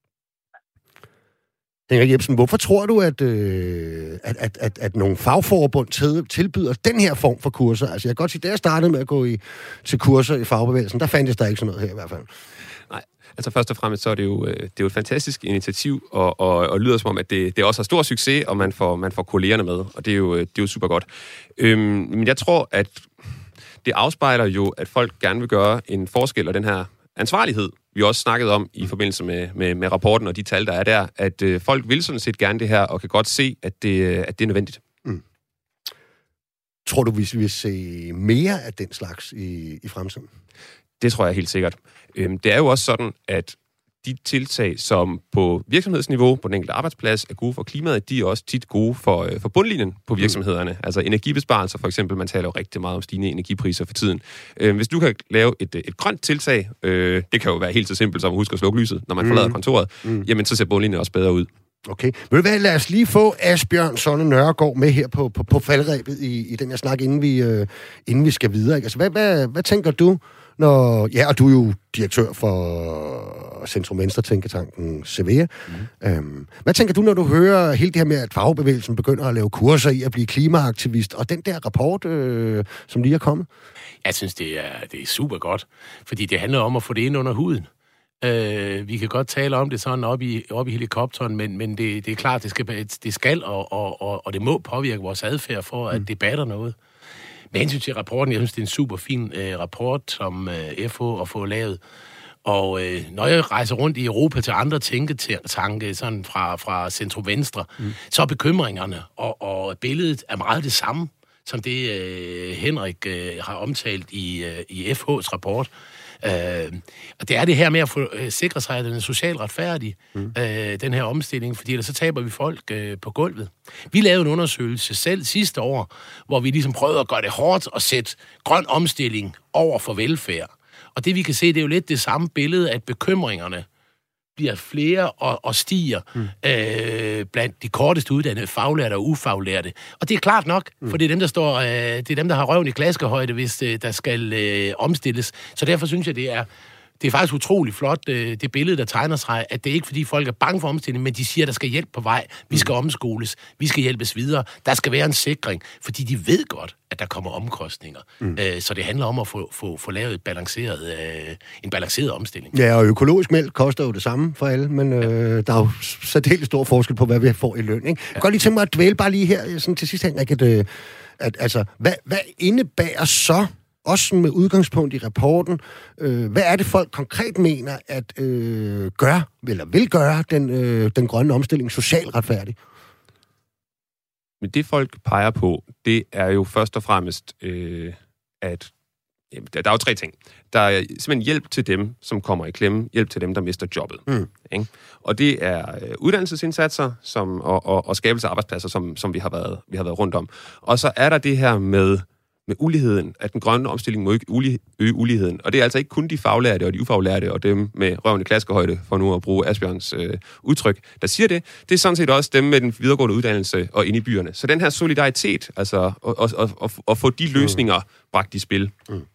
Henrik Jebsen, hvorfor tror du, at nogle fagforbund tilbyder den her form for kurser? Jeg kan godt sige, da jeg startede med at gå til kurser i fagbevægelsen, der fandtes der ikke sådan noget her i hvert fald. Nej, Altså først og fremmest så er det jo et fantastisk initiativ, og lyder som om, at det også har stor succes, og man får kollegerne med, og det er jo super godt. Men jeg tror, at det afspejler jo, at folk gerne vil gøre en forskel, og den her ansvarlighed, vi også snakket om i forbindelse med rapporten og de tal, der er der, at folk vil sådan set gerne det her, og kan godt se, at det er nødvendigt. Mm. Tror du, vi vil se mere af den slags i fremtiden? Det tror jeg helt sikkert. Det er jo også sådan, at de tiltag, som på virksomhedsniveau, på den enkelte arbejdsplads, er gode for klimaet, de er også tit gode for bundlinjen på virksomhederne. Altså energibesparelser for eksempel, man taler jo rigtig meget om stigende energipriser for tiden. Hvis du kan lave et grønt tiltag, det kan jo være helt så simpelt som at huske at slukke lyset, når man forlader kontoret, jamen så ser bundlinjen også bedre ud. Okay. Vil du hvad, lad os lige få Asbjørn Sonne Nørregaard med her på faldrebet i den her snak, inden vi skal videre. Ikke? Altså, hvad tænker du, og du er jo direktør for Centrum Venstre Tænketanken Cevea. Hvad tænker du, når du hører hele det her med, at fagbevægelsen begynder at lave kurser i at blive klimaaktivist, og den der rapport, som lige er kommet? Jeg synes, det er super godt, fordi det handler om at få det ind under huden. Vi kan godt tale om det sådan op i helikopteren, men det er klart, det skal og det må påvirke vores adfærd for, at det batter noget. Med hensyn til rapporten, jeg synes, det er en super fin rapport, som FH har fået lavet. Og når jeg rejser rundt i Europa til andre tænketanke, sådan fra centrum venstre, så er bekymringerne og billedet er meget det samme, som det Henrik har omtalt i FH's rapport. Og det er det her med at få sikre sig, at den er socialt retfærdig, den her omstilling, fordi ellers så taber vi folk på gulvet. Vi lavede en undersøgelse selv sidste år, hvor vi ligesom prøvede at gøre det hårdt og sætte grøn omstilling over for velfærd. Og det vi kan se, det er jo lidt det samme billede, at bekymringerne bliver flere og stiger blandt de kortest uddannede, faglærte og ufaglærte. Og det er klart nok, for det er dem, der har røven i klaskehøjde, hvis der skal omstilles. Så derfor synes jeg, det er faktisk utrolig flot, det billede, der tegner sig, at det er ikke fordi folk er bange for omstilling, men de siger, at der skal hjælp på vej. Vi skal omskoles. Vi skal hjælpes videre. Der skal være en sikring, fordi de ved godt, at der kommer omkostninger. Så det handler om at få lavet en balanceret omstilling. Ja, og økologisk mælk koster jo det samme for alle, men der er jo særdeles stor forskel på, hvad vi får i løn. Ikke? Jeg kan godt lige tænke mig at dvæle bare lige her sådan til sidst, Henrik, at hvad indebærer så, også med udgangspunkt i rapporten, hvad er det folk konkret mener at vil gøre den grønne omstilling socialt retfærdig? Men det folk peger på, det er jo først og fremmest, at der er jo 3 ting. Der er simpelthen hjælp til dem, som kommer i klemme, hjælp til dem, der mister jobbet. Ikke? Og det er uddannelsesindsatser og skabelse af arbejdspladser, som vi har været rundt om. Og så er der det her med uligheden, at den grønne omstilling må ikke øge uligheden. Og det er altså ikke kun de faglærte og de ufaglærte og dem med røven i klaskehøjde, for nu at bruge Asbjørns udtryk, der siger det. Det er sådan set også dem med den videregående uddannelse og inde i byerne. Så den her solidaritet, altså at få de løsninger bragt i spil.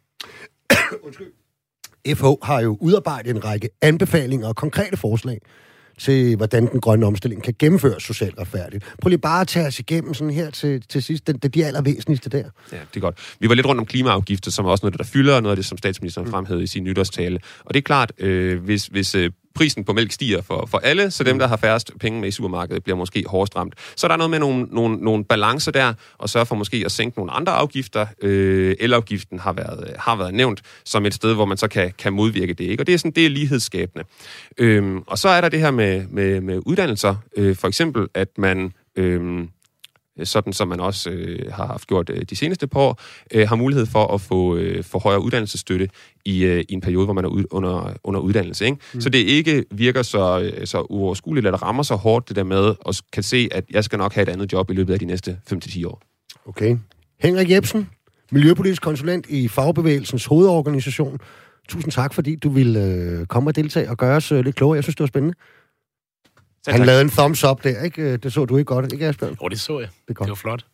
FH har jo udarbejdet en række anbefalinger og konkrete forslag til, hvordan den grønne omstilling kan gennemføres socialt retfærdigt. Prøv lige bare at tage os igennem sådan her til sidst, de allervæsentligste der. Ja, det er godt. Vi var lidt rundt om klimaafgifter, som er også noget, der fylder, og noget af det, som statsministeren fremhævede i sin nytårstale. Og det er klart, hvis prisen på mælk stiger for alle, så dem, der har færrest penge med i supermarkedet, bliver måske hårdest ramt. Så der er noget med nogle balancer der, og sørge for måske at sænke nogle andre afgifter. Elafgiften har været nævnt som et sted, hvor man så kan modvirke det. Ikke? Og det er lighedsskabende. Og så er der det her med uddannelser. For eksempel, at man sådan som man også har haft gjort de seneste par år, har mulighed for at få højere uddannelsesstøtte i en periode, hvor man er under uddannelse. Ikke? Så det ikke virker så uoverskueligt, eller rammer så hårdt det der med, og kan se, at jeg skal nok have et andet job i løbet af de næste 5-10 år. Okay. Henrik Jebsen, miljøpolitisk konsulent i Fagbevægelsens hovedorganisation. Tusind tak, fordi du ville komme og deltage og gøre os lidt klogere. Jeg synes, det var spændende. Han lavede en thumbs up der, ikke? Det så du ikke godt, ikke Asbjørn? Jo, det så jeg. Det var flot.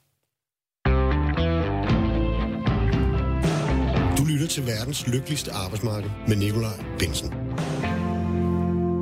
Du lytter til verdens lykkeligste arbejdsmarked med Nikolaj Bensen.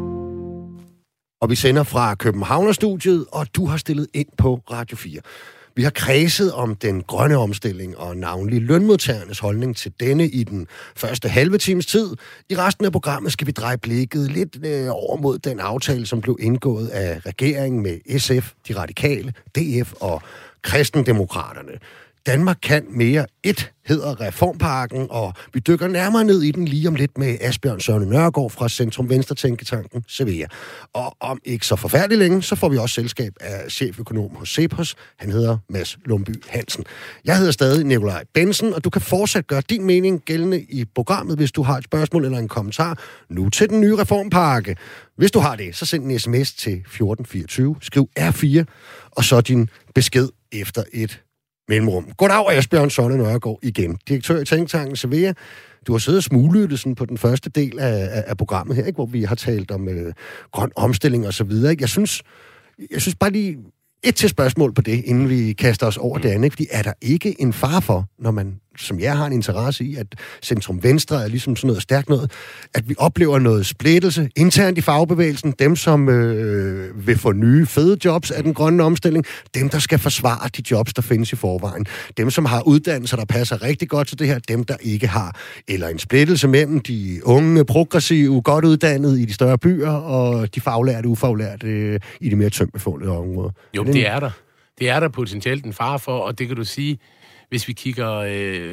Og vi sender fra Københavnerstudiet, og du har stillet ind på Radio 4. Vi har kredset om den grønne omstilling og navnlig lønmodtagernes holdning til denne i den første halve times tid. I resten af programmet skal vi dreje blikket lidt over mod den aftale, som blev indgået af regeringen med SF, de radikale, DF og Kristendemokraterne. Danmark kan mere 1 hedder reformpakken, og vi dykker nærmere ned i den lige om lidt med Asbjørn Søren Nørgaard fra Centrum Venstre Tænketanken Cevea. Og om ikke så forfærdeligt længe, så får vi også selskab af cheføkonom hos Cepos. Han hedder Mads Lumby Hansen. Jeg hedder stadig Nikolaj Bensen, og du kan fortsat gøre din mening gældende i programmet, hvis du har et spørgsmål eller en kommentar nu til den nye reformpakke. Hvis du har det, så send en sms til 1424, skriv R4, og så din besked efter et mellemrum. Goddag, Asbjørn Søren Nørgaard igen. Direktør i Tænketanken Cevea. Du har siddet og smuglyttet sådan på den første del af programmet her, ikke, hvor vi har talt om grøn omstilling og så videre. Ikke? Jeg synes bare lige et til spørgsmål på det, inden vi kaster os over det andet. Ikke? Fordi er der ikke en fare for, når man, som jeg har en interesse i, at Centrum Venstre er ligesom sådan noget stærkt noget, at vi oplever noget splittelse internt i fagbevægelsen, dem som vil få nye fede jobs af den grønne omstilling, dem der skal forsvare de jobs, der findes i forvejen, dem som har uddannelser, der passer rigtig godt til det her, dem der ikke har, eller en splittelse mellem de unge, progressive, godt uddannede i de større byer, og de faglærte, ufaglærte i de mere tyndtbefolkede områder. Jo, det er der. Det er der potentielt en fare for, og det kan du sige, hvis vi kigger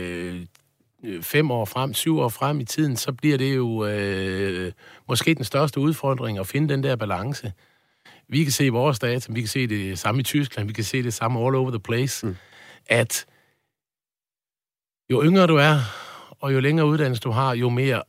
5 år frem, 7 år frem i tiden, så bliver det jo måske den største udfordring at finde den der balance. Vi kan se i vores data, vi kan se det samme i Tyskland, vi kan se det samme all over the place, at jo yngre du er, og jo længere uddannelse du har, jo mere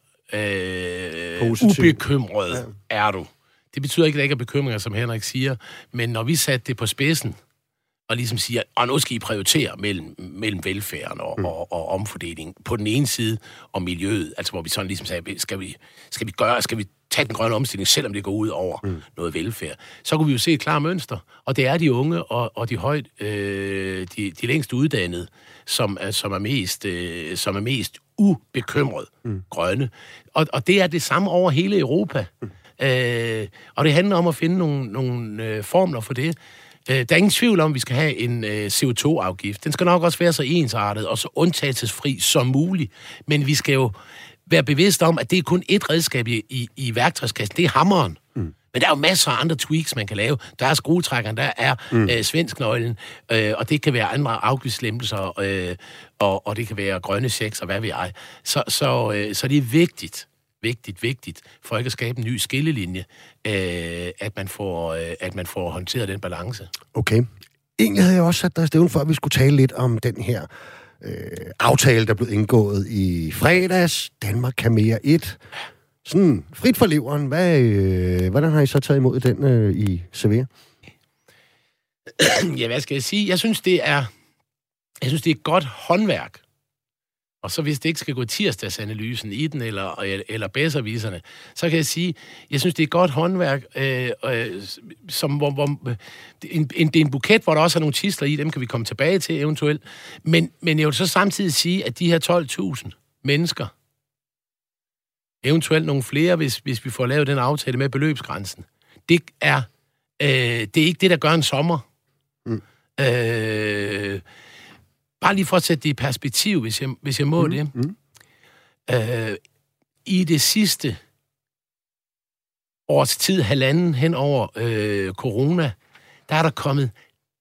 ubekymret er du. Det betyder ikke, at der ikke er bekymringer, som Henrik siger, men når vi satte det på spidsen, og ligesom siger, og nu skal I prioritere mellem velfærden og omfordeling på den ene side, og miljøet, altså hvor vi sådan ligesom sagde, skal vi tage den grønne omstilling, selvom det går ud over noget velfærd, så kunne vi jo se et klart mønster, og det er de unge og de længst uddannede, som er mest ubekymret grønne. Og det er det samme over hele Europa. Og det handler om at finde nogle formler for det. Der er ingen tvivl om, at vi skal have en CO2-afgift. Den skal nok også være så ensartet og så undtagelsesfri som muligt. Men vi skal jo være bevidste om, at det er kun ét redskab i værktøjskassen. Det er hammeren. Men der er jo masser af andre tweaks, man kan lave. Der er skruetrækkeren, der er svensknøglen, og det kan være andre afgiftslempelser, og det kan være grønne checks, og hvad ved jeg. Så det er vigtigt, for ikke at skabe en ny skillelinje, at man får håndteret den balance. Okay. Egentlig havde jeg også sat dig i stævn for, at vi skulle tale lidt om den her aftale, der blev indgået i fredags. Danmark kan mere 1. Sådan frit for leveren. Hvordan har I så taget imod den i Cevea? Ja, hvad skal jeg sige? Jeg synes, det er godt håndværk. Og så hvis det ikke skal gå tirsdagsanalysen i den, eller bedserviserne, så kan jeg sige, jeg synes, det er godt håndværk, det er en buket, hvor der også er nogle tidsler i, dem kan vi komme tilbage til eventuelt. Men jeg vil så samtidig sige, at de her 12.000 mennesker, eventuelt nogle flere, hvis vi får lavet den aftale med beløbsgrænsen, det er ikke det, der gør en sommer. Bare lige for at sætte det i perspektiv, hvis jeg må det. I det sidste års tid, halvanden hen over corona, der er der kommet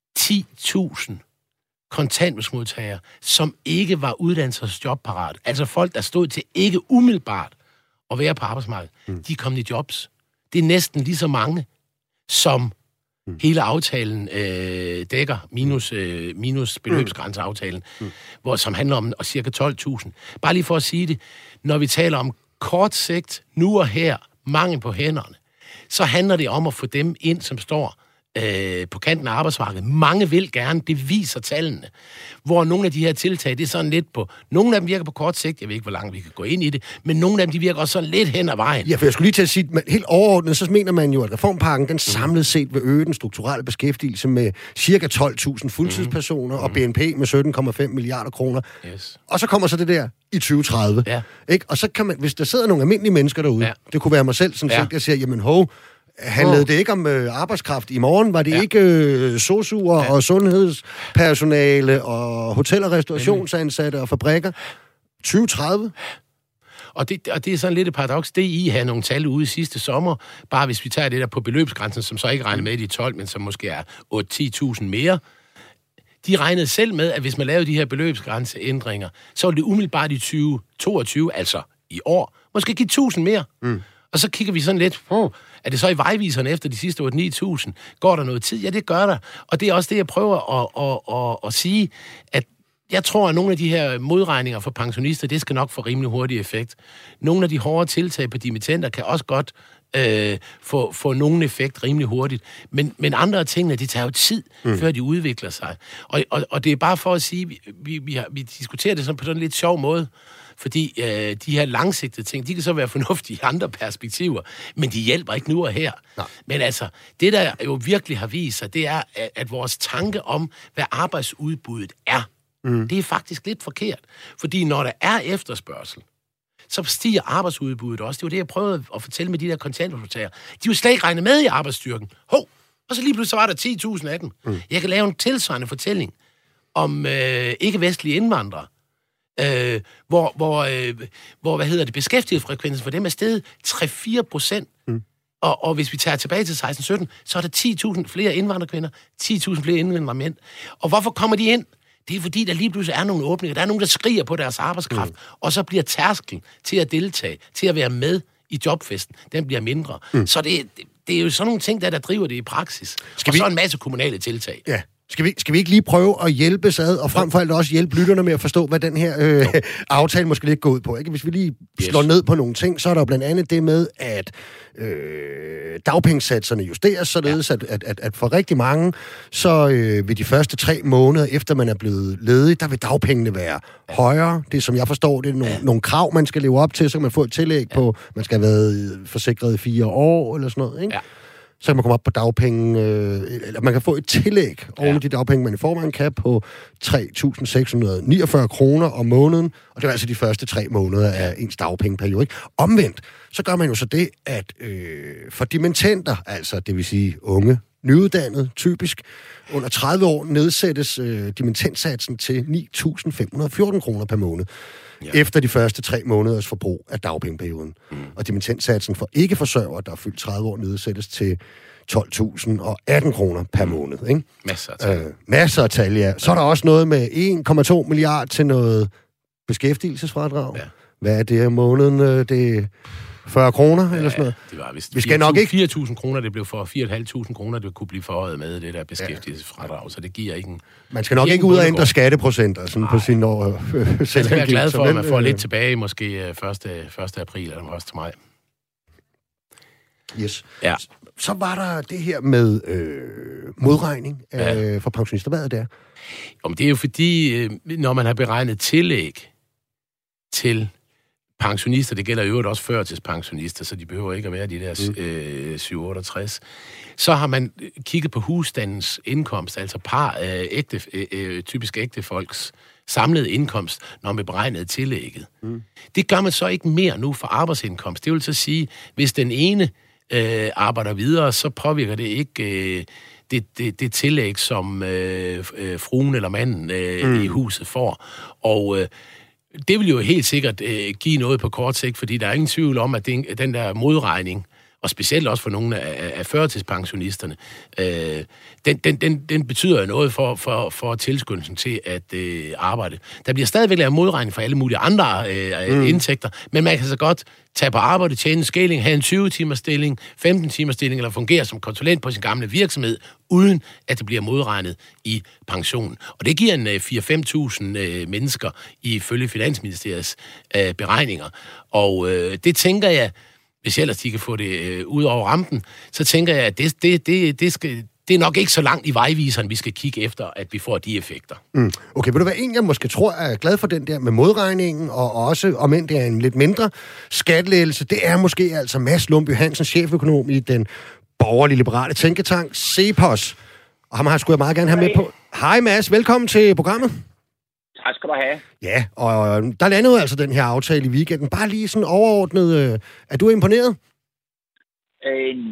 10.000 kontanthjælpsmodtagere, som ikke var uddannelsesjobparat. Altså folk, der stod til ikke umiddelbart at være på arbejdsmarkedet. De er kommet i jobs. Det er næsten lige så mange, som hele aftalen dækker, minus beløbsgrænseaftalen, som handler om cirka 12.000. Bare lige for at sige det, når vi taler om kort sigt, nu og her, mangel på hænderne, så handler det om at få dem ind, som står på kanten af arbejdsmarkedet. Mange vil gerne, det viser tallene. Hvor nogle af de her tiltag, det er sådan lidt på... Nogle af dem virker på kort sigt, jeg ved ikke, hvor langt vi kan gå ind i det, men nogle af dem, de virker også sådan lidt hen ad vejen. Ja, for jeg skulle lige til at sige, helt overordnet, så mener man jo, at reformpakken, den samlet set vil øge den strukturelle beskæftigelse med cirka 12.000 fuldtidspersoner, og BNP med 17,5 milliarder kroner. Yes. Og så kommer så det der i 2030. Ja. Ikke? Og så kan man, hvis der sidder nogle almindelige mennesker derude, det kunne være mig selv, som jeg siger, jamen handlede det ikke om arbejdskraft i morgen? Var det ikke sosuer og sundhedspersonale og hotel- og restaurationsansatte og fabrikker? 2030? Og det er sådan lidt et paradoks. Det I havde nogle tal ude sidste sommer, bare hvis vi tager det der på beløbsgrænsen, som så ikke regner med i de 12, men som måske er 8-10.000 mere. De regnede selv med, at hvis man lavede de her beløbsgrænseændringer, så ville det umiddelbart i 2022, altså i år, måske give 1.000 mere. Og så kigger vi sådan lidt, er det så i vejviserne efter de sidste 8-9.000? Går der noget tid? Ja, det gør der. Og det er også det, jeg prøver at sige, at jeg tror, at nogle af de her modregninger for pensionister, det skal nok få rimelig hurtig effekt. Nogle af de hårde tiltag på dimittenter kan også godt få nogen effekt rimelig hurtigt. Men andre af tingene, de tager jo tid, før de udvikler sig. Og det er bare for at sige, vi diskuterer det sådan på sådan en lidt sjov måde, fordi de her langsigtede ting, de kan så være fornuftige i andre perspektiver, men de hjælper ikke nu og her. Nej. Men altså, det der jo virkelig har vist sig, det er, at vores tanke om, hvad arbejdsudbuddet er, det er faktisk lidt forkert. Fordi når der er efterspørgsel, så stiger arbejdsudbuddet også. Det var det, jeg prøvede at fortælle med de der kontanthjælpsmodtagere. De er jo slet ikke regnet med i arbejdsstyrken. Og så lige pludselig så var der 10.000 af dem. Jeg kan lave en tilsvarende fortælling om ikke-vestlige indvandrere, hvor beskæftigelsesfrekvensen for dem er steget 3-4%. Og hvis vi tager tilbage til 16-17, så er der 10.000 flere indvandrerkvinder, 10.000 flere indvandrermænd. Og hvorfor kommer de ind? Det er fordi, der lige pludselig er nogle åbninger. Der er nogen, der skriger på deres arbejdskraft, og så bliver tærsklen til at deltage, til at være med i jobfesten, den bliver mindre. Så det er jo sådan nogle ting, der driver det i praksis. Og så en masse kommunale tiltag. Ja. Skal vi ikke lige prøve at hjælpe ad, og frem for alt også hjælpe lytterne med at forstå, hvad den her aftale måske lidt går ud på? Ikke? Hvis vi lige slår ned på nogle ting, så er der jo blandt andet det med, at dagpengesatserne justeres, således at for rigtig mange, så ved de første 3 måneder, efter man er blevet ledig, der vil dagpengene være højere. Det, som jeg forstår, det er nogle krav, man skal leve op til, så kan man få et tillæg på, man skal have været forsikret i 4 år, eller sådan noget, ikke? Ja. Så kan man komme op på dagpenge, eller man kan få et tillæg oven i de dagpenge, man i forvejen kan, på 3.649 kroner om måneden, og det er altså de første 3 måneder af ens dagpengeperiode. Ikke? Omvendt, så gør man jo så det, at for dimittenter, altså det vil sige unge, nyuddannede, typisk, under 30 år nedsættes dimittentsatsen til 9.514 kroner per måned. Efter de første 3 måneders forbrug af dagpengeperioden. Og dimittentsatsen for ikke-forsørgere, der er fyldt 30 år, nedsættes til 12.018 kroner per måned. Ikke? Masser af tal, ja. Så er der også noget med 1,2 milliard til noget beskæftigelsesfradrag. Ja. Hvad er det om måneden? Det er 40 kroner eller sådan noget. Det var vist 4.000 kroner, det blev for 4.500 kroner, det kunne blive forhøjet med det der beskæftigelsesfradrag, så det giver ikke en... Man skal nok ikke ud og ændre skatteprocenter sådan på sin år. Jeg skal være glad for, at man får lidt tilbage, måske 1. april eller 1. maj. Yes. Ja. Så var der det her med modregning for pensionister. Hvad er det? Det er jo fordi, når man har beregnet tillæg til pensionister, det gælder jo også førtidspensionister, så de behøver ikke at være de der 67. Så har man kigget på husstandens indkomst, altså typisk ægtefolks samlede indkomst, når man beregnede tillægget. Det gør man så ikke mere nu for arbejdsindkomst. Det vil så sige, hvis den ene arbejder videre, så påvirker det ikke det tillæg, som fruen eller manden i huset får. Og det vil jo helt sikkert give noget på kort sigt, fordi der er ingen tvivl om, at den der modregning, og specielt også for nogle af førtidspensionisterne, den betyder noget for tilskyndelsen til at arbejde. Der bliver stadigvæk lavet modregning for alle mulige andre indtægter, men man kan så godt tage på arbejde, tjene en skilling, have en 20-timers stilling, 15-timers stilling, eller fungere som konsulent på sin gamle virksomhed, uden at det bliver modregnet i pensionen. Og det giver en 4-5.000 mennesker ifølge Finansministeriets beregninger. Og det tænker jeg, hvis ellers de kan få det ud over rampen, så tænker jeg, at det er nok ikke så langt i vejviseren, vi skal kigge efter, at vi får de effekter. Okay, vil du være en, jeg måske tror er glad for den der med modregningen, og også, om end det er en lidt mindre skattelettelse, det er måske altså Mads Lumbye Hansen, cheføkonom i den borgerlige liberale tænketank CEPOS. Og ham har jeg sgu meget gerne have med på. Hej Mads, velkommen til programmet. Tak skal du have. Ja, og der landede altså den her aftale i weekenden. Bare lige sådan overordnet. Er du imponeret? Nej,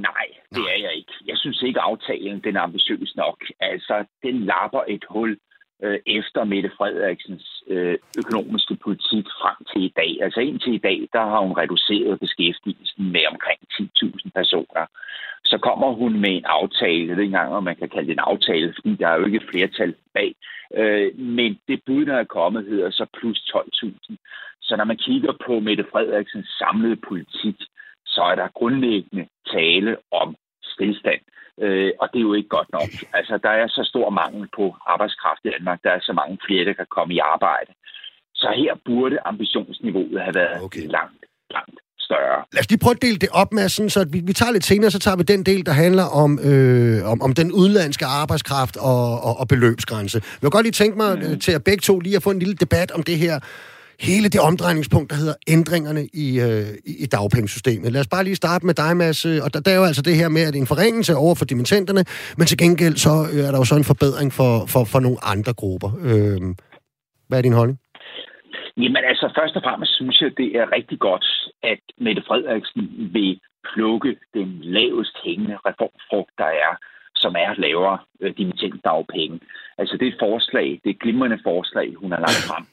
Det er jeg ikke. Jeg synes ikke, aftalen den er ambitiøs nok. Altså, den lapper et hul efter Mette Frederiksens økonomiske politik frem til i dag. Altså indtil i dag, der har hun reduceret beskæftigelsen med omkring 10.000 personer. Så kommer hun med en aftale, det er ikke engang, om man kan kalde det en aftale, fordi der er jo ikke et flertal bag. Men det bud, der er kommet, hedder så plus 12.000. Så når man kigger på Mette Frederiksens samlede politik, så er der grundlæggende tale om stilstand. Og det er jo ikke godt nok. Altså, der er så stor mangel på arbejdskraft i Danmark. Der er så mange flere, der kan komme i arbejde. Så her burde ambitionsniveauet have været langt større. Lad os lige prøve at dele det op, Madsen, så vi tager lidt senere, så tager vi den del, der handler om den udenlandske arbejdskraft og beløbsgrænse. Jeg vil godt lige tænke mig til at begge to lige at få en lille debat om det her. Hele det omdrejningspunkt, der hedder ændringerne i dagpengesystemet. Lad os bare lige starte med dig, Mads. Og der er jo altså det her med, at en forringelse over for dimittenderne, men til gengæld så er der jo så en forbedring for nogle andre grupper. Hvad er din holdning? Jamen altså, først og fremmest synes jeg, det er rigtig godt, at Mette Frederiksen vil plukke den lavest hængende reformfrugt, der er, som er lavere dimittentdagpenge. Altså det er et forslag, det er et glimrende forslag, hun har lagt frem.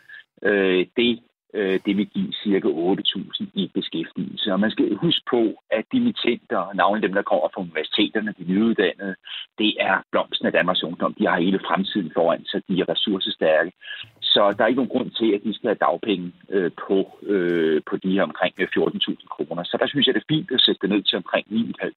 Det vil give ca. 8.000 i beskæftigelse. Og man skal huske på, at dimittenter, navnlig dem, der kommer fra universiteterne, de nyuddannede, det er blomsten af Danmarks ungdom. De har hele fremtiden foran sig, de er ressourcestærke. Så der er ikke nogen grund til, at de skal have dagpenge på de her omkring 14.000 kroner. Så der synes jeg, det er fint at sætte det ned til omkring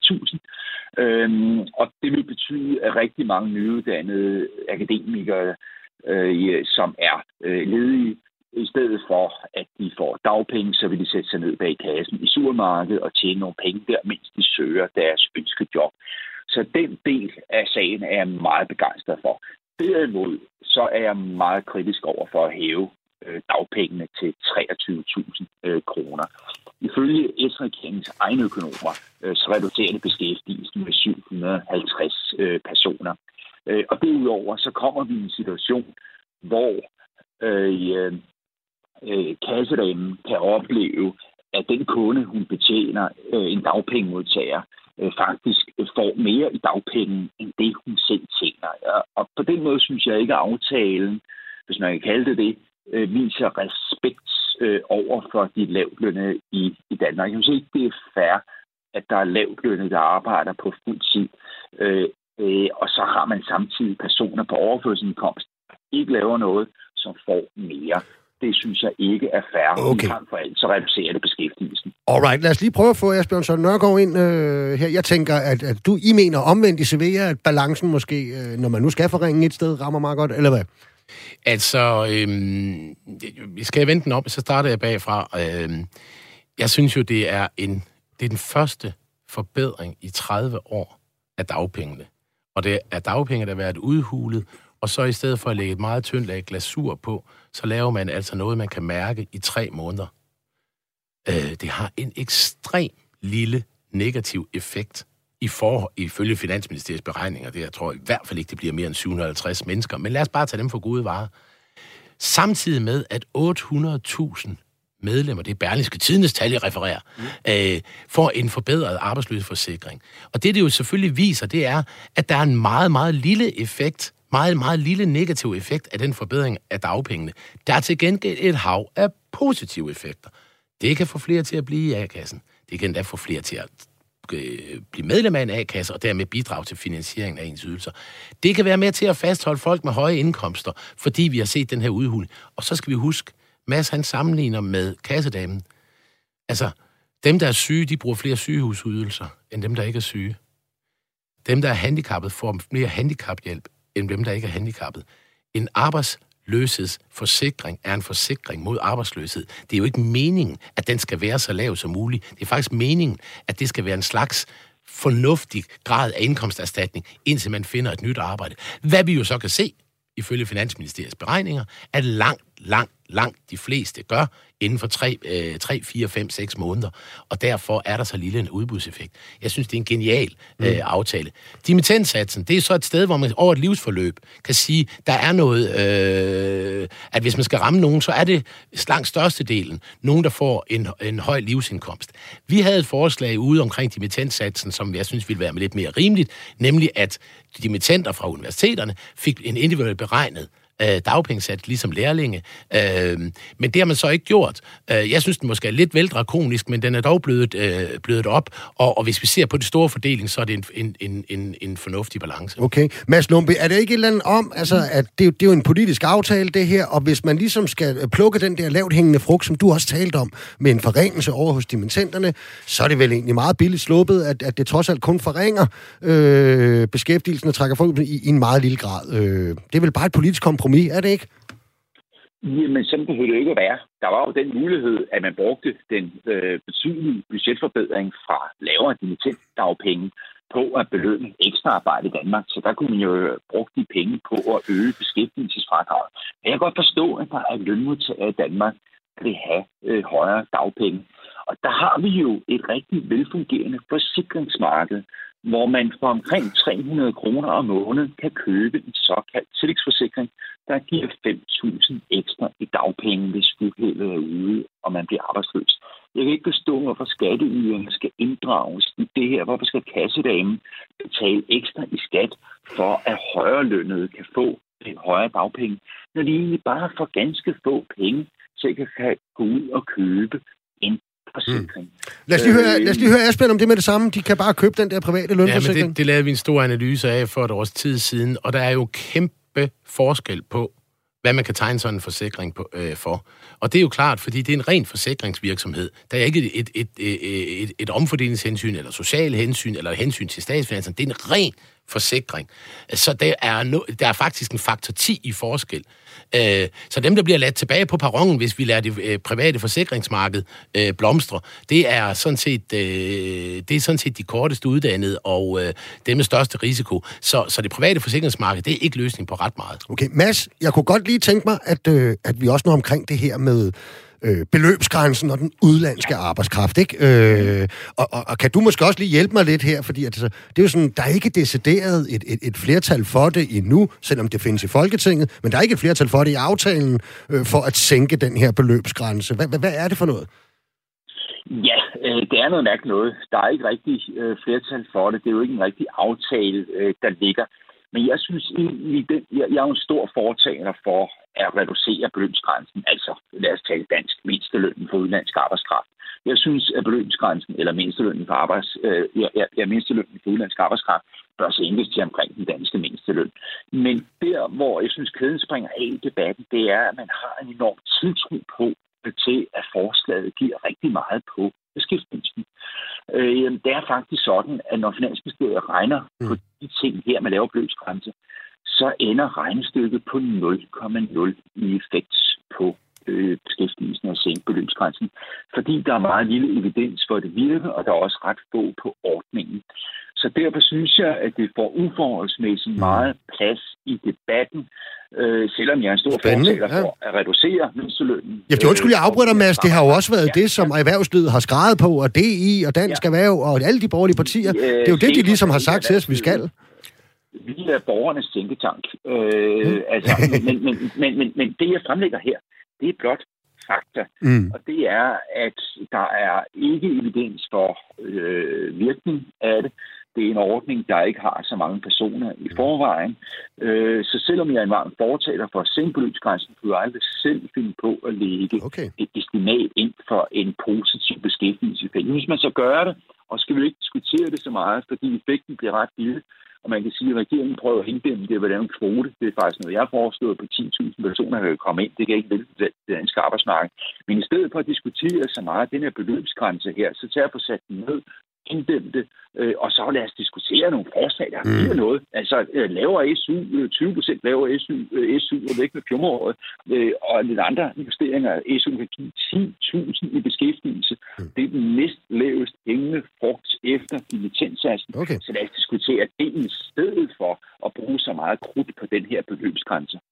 9.500. Og det vil betyde, at rigtig mange nyuddannede akademikere, som er ledige, i stedet for, at de får dagpenge, så vil de sætte sig ned bag kassen i supermarkedet og tjene nogle penge der, mens de søger deres ønskejob. Så den del af sagen er jeg meget begejstret for. Derimod, så er jeg meget kritisk over for at hæve dagpengene til 23.000 kroner. Ifølge S-regeringens egne økonomer, så reducerer det beskæftigelsen med 750 personer. Og derudover, så kommer vi i en situation, hvor kassedamen kan opleve, at den kunde, hun betjener, en dagpengemodtager, faktisk får mere i dagpenge, end det hun selv tjener. Og på den måde synes jeg ikke, at aftalen, hvis man kan kalde det, viser respekt over for de lavtlønnede i Danmark. Jeg synes ikke, det er fair, at der er lavtlønnede, der arbejder på fuld tid, og så har man samtidig personer på overførselsindkomst, der ikke laver noget, som får mere. Det synes jeg ikke er fair. Okay. Frem for alt, så reducerer det beskæftigelsen. Alright, lad os lige prøve at få Asbjørn Søren Nørgaard ind her. Jeg tænker, at I mener omvendt i Sevilla, at balancen måske, når man nu skal forringe et sted, rammer meget godt, eller hvad? Altså, skal jeg vente den op, så starter jeg bagfra. Jeg synes jo, det er den første forbedring i 30 år af dagpengene. Og det er dagpenge, der har været udhulet, og så i stedet for at lægge et meget tyndt lag glasur på, så laver man altså noget, man kan mærke i 3 måneder. Det har en ekstrem lille negativ effekt ifølge Finansministeriets beregninger. Det jeg tror i hvert fald ikke, det bliver mere end 750 mennesker, men lad os bare tage dem for gode varer. Samtidig med, at 800.000 medlemmer, det er Berlingske Tidendes tal, jeg refererer, får en forbedret arbejdsløshedsforsikring. Og det jo selvfølgelig viser, det er, at der er en meget, meget lille effekt, meget, meget lille negativ effekt af den forbedring af dagpengene. Der er til gengæld et hav af positive effekter. Det kan få flere til at blive i A-kassen. Det kan endda få flere til at blive medlem af en A-kasse, og dermed bidrage til finansieringen af ens ydelser. Det kan være med til at fastholde folk med høje indkomster, fordi vi har set den her udhuling. Og så skal vi huske, Mads han sammenligner med kassedamen. Altså, dem der er syge, de bruger flere sygehusydelser, end dem der ikke er syge. Dem der er handicappet får mere handicaphjælp, end dem der ikke er handicappet. En arbejdsløshedsforsikring er en forsikring mod arbejdsløshed. Det er jo ikke meningen, at den skal være så lav som muligt. Det er faktisk meningen, at det skal være en slags fornuftig grad af indkomsterstatning, indtil man finder et nyt arbejde. Hvad vi jo så kan se, ifølge Finansministeriets beregninger, at langt de fleste gør inden for 3, 4, 5, 6 måneder. Og derfor er der så lille en udbudseffekt. Jeg synes, det er en genial aftale. Dimittendsatsen, det er så et sted, hvor man over et livsforløb kan sige, der er noget, at hvis man skal ramme nogen, så er det langt størstedelen nogen, der får en høj livsindkomst. Vi havde et forslag ude omkring dimittendsatsen, som jeg synes ville være lidt mere rimeligt, nemlig at dimittenter fra universiteterne fik en individuelt beregnet dagpengesat, ligesom lærlinge. Men det har man så ikke gjort. Jeg synes, den måske er lidt vel drakonisk, men den er dog blødet op, og hvis vi ser på det store fordeling, så er det en fornuftig balance. Okay. Mads Lundby, er det ikke et eller andet om, altså, at det er jo en politisk aftale, det her, og hvis man ligesom skal plukke den der lavt hængende frugt, som du også talte om, med en forringelse over hos dimittenterne, så er det vel egentlig meget billigt sluppet, at det trods alt kun forringer beskæftigelsen og trækker folk i en meget lille grad. Det er vel bare et politisk kompromis, er det ikke? Jamen, sådan behøver det ikke at være. Der var jo den mulighed, at man brugte den betydelige budgetforbedring fra lavere dimittentdagpenge på at belønne ekstra arbejde i Danmark. Så der kunne man jo bruge de penge på at øge beskæftigelsesfradraget. Men jeg kan godt forstå, at der er lønmodtagere i Danmark, der vil have højere dagpenge. Og der har vi jo et rigtig velfungerende forsikringsmarked, hvor man for omkring 300 kroner om måneden kan købe en såkaldt tillægsforsikring, der giver 5.000 ekstra i dagpenge, hvis uheldet er ude, og man bliver arbejdsløs. Jeg kan ikke forstå, hvorfor skatteyderne skal inddrages i det her. Hvorfor skal kassedamen betale ekstra i skat, for at højrelønnede kan få højere dagpenge, når de egentlig bare får ganske få penge, så de kan gå ud og købe en forsikring. Lad os lige høre Asbjørn om det med det samme. De kan bare købe den der private lønforsikring. Ja, men det lavede vi en stor analyse af for et års tid siden, og der er jo kæmpe forskel på, hvad man kan tegne sådan en forsikring på, for. Og det er jo klart, fordi det er en ren forsikringsvirksomhed. Der er ikke et omfordelingshensyn, eller social hensyn, eller hensyn til statsfinanserne. Det er en ren forsikring. Så der er faktisk en faktor 10 i forskel. Så dem, der bliver ladt tilbage på perronen, hvis vi lader det private forsikringsmarked blomstre, det er sådan set de kortest uddannede og dem med største risiko. Så det private forsikringsmarked, det er ikke løsning på ret meget. Okay, Mads, jeg kunne godt lige tænke mig, at vi også når omkring det her med beløbsgrænsen og den udlandske arbejdskraft, ikke? Og kan du måske også lige hjælpe mig lidt her, fordi det er jo sådan, der er ikke decideret et flertal for det endnu, selvom det findes i Folketinget, men der er ikke et flertal for det i aftalen for at sænke den her beløbsgrænse. Hvad er det for noget? Ja, det er noget mærkeligt noget. Der er ikke rigtig flertal for det. Det er jo ikke en rigtig aftale, der ligger. Men jeg synes egentlig, jeg er jo en stor fortaler for at reducere beløbsgrænsen, altså lad os tale dansk, mindstelønnen for udenlandsk arbejdskraft. Jeg synes, at beløbsgrænsen eller mindstelønnen for mindstelønnen for udenlandsk arbejdskraft bør sænkes til omkring den danske mindsteløn. Men der, hvor jeg synes, kæden springer af i debatten, det er, at man har en enorm tiltro på til, at forslaget giver rigtig meget på beskæftigelsen. Det er faktisk sådan, at når Finansministeriet regner på de ting her med lavere beløbsgrænse, så ender regnestykket på 0,0 i effekt på beskæftigelsen og sænke beløbsgrænsen. Fordi der er meget lille evidens for, at det virker, og der er også ret få på ordningen. Så derfor synes jeg, at det får uforholdsmæssigt meget plads i debatten, selvom jeg er en stor fortaler for at reducere mindstelønnen. Ja, det undskyld, jeg afbryder, Mads. Det har jo også været det, som erhvervslivet har skreget på, og DI og Dansk Erhverv og alle de borgerlige partier. Det er jo det, de ligesom har sagt til os, vi skal. Vi er borgernes tænketank. Men det, jeg fremlægger her, det er blot fakta. Og det er, at der er ikke evidens for virkning af det. Det er en ordning, der ikke har så mange personer i forvejen. Så selvom jeg er en varm fortaler for at sænke beløbsgrænsen, kunne jeg aldrig selv finde på at lægge et estimat ind for en positiv beskæftigelseseffekt. Hvis man så gør det, og skal vi ikke diskutere det så meget, fordi effekten bliver ret lille, og man kan sige, at regeringen prøver at inddæmme det ved at lave en kvote. Det er faktisk noget, jeg har foreslået på 10.000 personer, der kan komme ind. Det kan ikke vælge det danske arbejdsmarked. Men i stedet for at diskutere så meget den her beløbsgrænse her, så tager jeg på sat den ned, inddæmme det, og så lad os diskutere nogle forslag, der bliver noget. Altså lavere SU, 20% lavere SU og væk med fjummeråret, og lidt andre justeringer af SU kan give 10.000 i beskæftigelse. Det er den næst lavest hængende frugt efter dimittendsatsen. Så lad os diskutere det i stedet for at bruge så meget krudt på den her beløbsgrænse.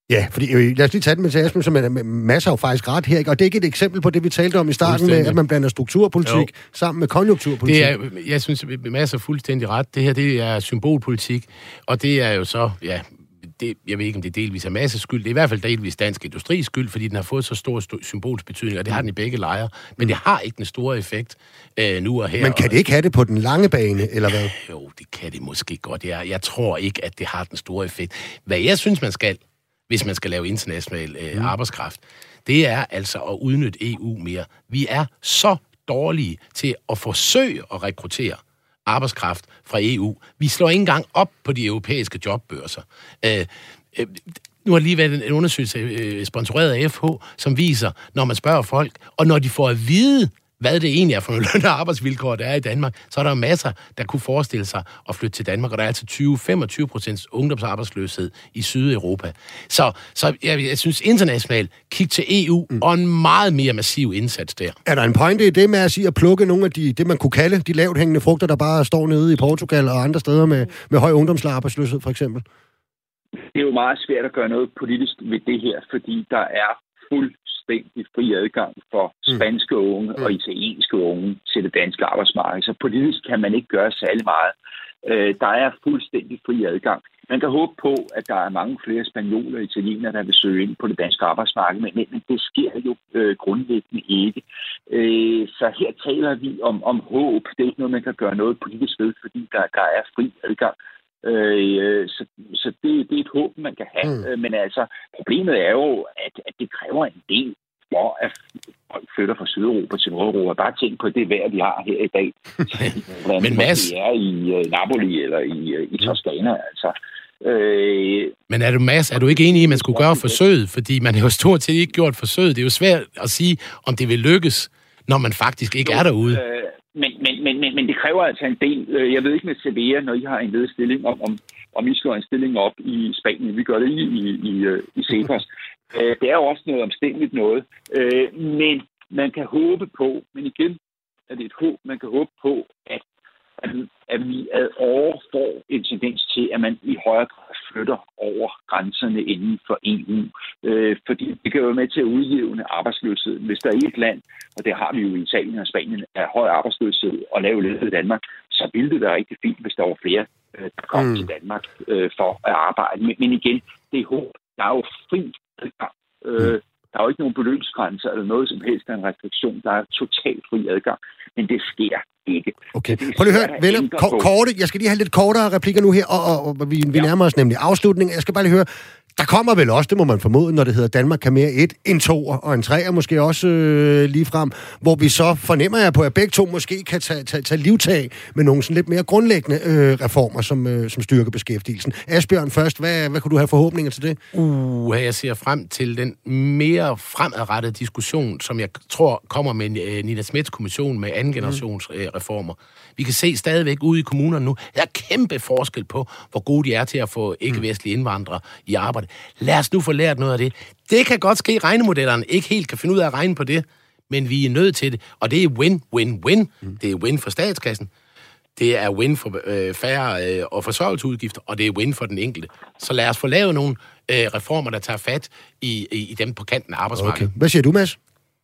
Ja, fordi lad os lige tage den med Asbjørn, som er masser af faktisk ret her, ikke? Og det er ikke et eksempel på det, vi talte om i starten med, at man blander strukturpolitik sammen med konjunkturpolitik. Jeg synes, masser er fuldstændig ret. Det her, det er symbolpolitik, og det er jo så, jeg ved ikke, om det er delvis af Mads' skyld. Det er i hvert fald delvis Dansk Industris skyld, fordi den har fået så stor symbolsk betydning, og det har den i begge lejre. Men det har ikke den store effekt nu og her. Men kan det ikke have det på den lange bane, eller hvad? Jo, det kan det måske godt. Jeg tror ikke, at det har den store effekt. Hvad jeg synes, man skal, hvis man skal lave international arbejdskraft, det er altså at udnytte EU mere. Vi er så dårlige til at forsøge at rekruttere arbejdskraft fra EU. Vi slår ikke engang op på de europæiske jobbørser. Nu har lige været en undersøgelse sponsoreret af FH, som viser, når man spørger folk, og når de får at vide, hvad det egentlig er for nogle løn- og arbejdsvilkår, der er i Danmark, så er der masser, der kunne forestille sig at flytte til Danmark, og der er altså 20-25% ungdomsarbejdsløshed i Sydeuropa. Så jeg synes internationalt, kig til EU, og en meget mere massiv indsats der. Er der en pointe i det med at sige at plukke nogle af det man kunne kalde de lavt hængende frugter, der bare står nede i Portugal og andre steder med høj ungdomsarbejdsløshed, for eksempel? Det er jo meget svært at gøre noget politisk ved det her, fordi der er fuldstændig fri adgang for spanske unge og italienske unge til det danske arbejdsmarked. Så politisk kan man ikke gøre særlig meget. Der er fuldstændig fri adgang. Man kan håbe på, at der er mange flere spanioler og italienere, der vil søge ind på det danske arbejdsmarked, men det sker jo grundlæggende ikke. Så her taler vi om håb. Det er ikke noget, man kan gøre noget politisk ved, fordi der er fri adgang. Så det er et håb, man kan have. Men altså, problemet er jo, at det kræver en del for, at folk flytter fra Sydeuropa til Nordeuropa. Bare tænk på det vejr, vi har her i dag. Men Mads, vi er i Napoli eller i Toskana, altså. Men er du ikke enig i, at man skulle gøre forsøget? Fordi man har jo stort set ikke gjort forsøget. Det er jo svært at sige, om det vil lykkes, når man faktisk ikke er derude. Men det kræver altså en del. Jeg ved ikke med Sevilla, når I har en ledet stilling, om I slår en stilling op i Spanien. Vi gør det i Cepos. Det er jo også noget omstændigt noget. Men man kan håbe på, men igen er det et håb, man kan håbe på, at vi ad år får en tendens til, at man i højere grad flytter over grænserne inden for EU. Fordi det kan være med til at udjævne arbejdsløshed. Hvis der er et land, og det har vi jo i Italien og Spanien, er høj arbejdsløshed og lav ledighed i Danmark, så ville det være rigtig fint, hvis der var flere, der kom til Danmark for at arbejde. Men igen, det er håb. Der er jo fri adgang. Der er jo ikke nogen beløbsgrænser eller noget som helst af en restriktion. Der er totalt fri adgang, men det sker ikke. Okay, prøv lige at høre, venner, korte. Jeg skal lige have lidt kortere replikker nu her, og vi nærmer os nemlig afslutningen. Jeg skal bare lige høre, der kommer vel også, det må man formode, når det hedder Danmark kan mere 1, en 2 og en 3, måske også lige frem, hvor vi så fornemmer jeg på, at begge to måske kan tage livtag med nogle sådan lidt mere grundlæggende reformer, som styrker beskæftigelsen. Asbjørn først, hvad kunne du have forhåbninger til det? Jeg ser frem til den mere fremadrettede diskussion, som jeg tror kommer med Nina Smiths kommission med anden generations reformer. Vi kan se stadigvæk ude i kommunerne nu, der er kæmpe forskel på, hvor gode de er til at få ikke-vestlige indvandrere i arbejde. Lad os nu få lært noget af det. Det kan godt ske, regnemodellerne ikke helt kan finde ud af at regne på det, men vi er nødt til det, og det er win-win-win. Det er win for statskassen, det er win for færre og forsørgelseudgifter, og det er win for den enkelte. Så lad os få lavet nogle reformer, der tager fat i dem på kanten af arbejdsmarkedet. Okay. Hvad siger du, Mads?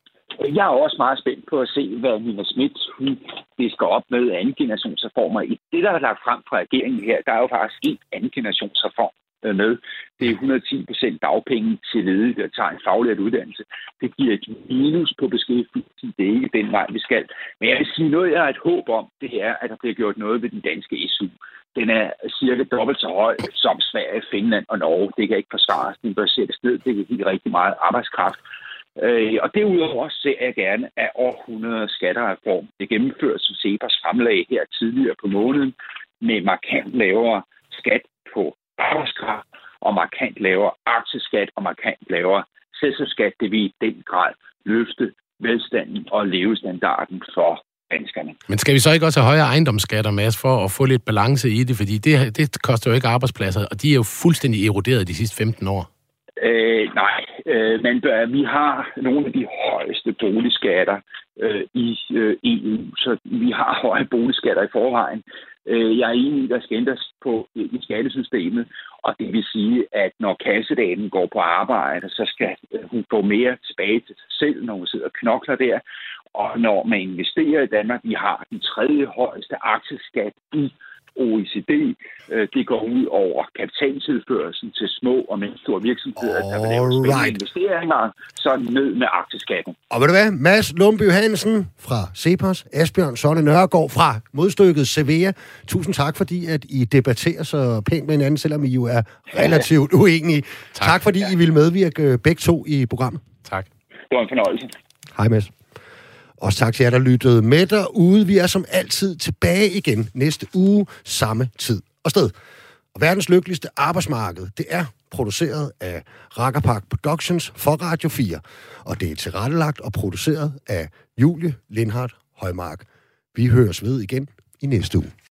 Jeg er også meget spændt på at se, hvad Nina Smith skal op med anden generationsreformer. I det, der er lagt frem fra regeringen her, der er jo faktisk en anden generationsreform med. Det er 110% dagpenge til ledige, der tager en faglært uddannelse. Det giver et minus på beskæftigelsen. Det er ikke den vej, vi skal. Men jeg vil sige noget, jeg har et håb om, det er, at der bliver gjort noget ved den danske SU. Den er cirka dobbelt så høj som Sverige, Finland og Norge. Det kan ikke forsvares. Den bør sættes ned. Det kan give rigtig meget arbejdskraft. Og derudover ser jeg gerne, at århundrede skattereform det gennemføres, som Cepos fremlagde her tidligere på måneden, med markant lavere skat på arbejdskraft og markant lavere aktieskat og markant lavere selskabsskat. Det vil i den grad løfte velstanden og levestandarden for danskerne. Men skal vi så ikke også have højere ejendomsskatter, Mads, for at få lidt balance i det? Fordi det koster jo ikke arbejdspladser, og de er jo fuldstændig eroderet de sidste 15 år. Men vi har nogle af de højeste boligskatter i EU, så vi har høje boligskatter i forvejen. Jeg er enig i, der skal ændres på i skattesystemet, og det vil sige, at når kassedamen går på arbejde, så skal hun få mere tilbage til sig selv, når hun sidder og knokler der. Og når man investerer i Danmark, vi har den 3. højeste aktieskat i OECD, det går ud over kapitaltilførelsen til små og mellemstore virksomheder, der vil lave spændende investeringer, så ned med aktieskatten. Og ved du hvad, Mads Lundby Hansen fra CEPOS, Asbjørn Sonne Nørgaard fra modstykket Cevea. Tusind tak, fordi at I debatterer så pænt med hinanden, selvom I jo er relativt uenige. Tak fordi I ville medvirke begge to i programmet. Tak. Det var en fornøjelse. Hej Mads. Og tak til jer, der lyttede med derude. Vi er som altid tilbage igen næste uge, samme tid og sted. Og verdens lykkeligste arbejdsmarked, det er produceret af Rakkerpark Productions for Radio 4. Og det er tilrettelagt og produceret af Julie Lindhardt Højmark. Vi høres ved igen i næste uge.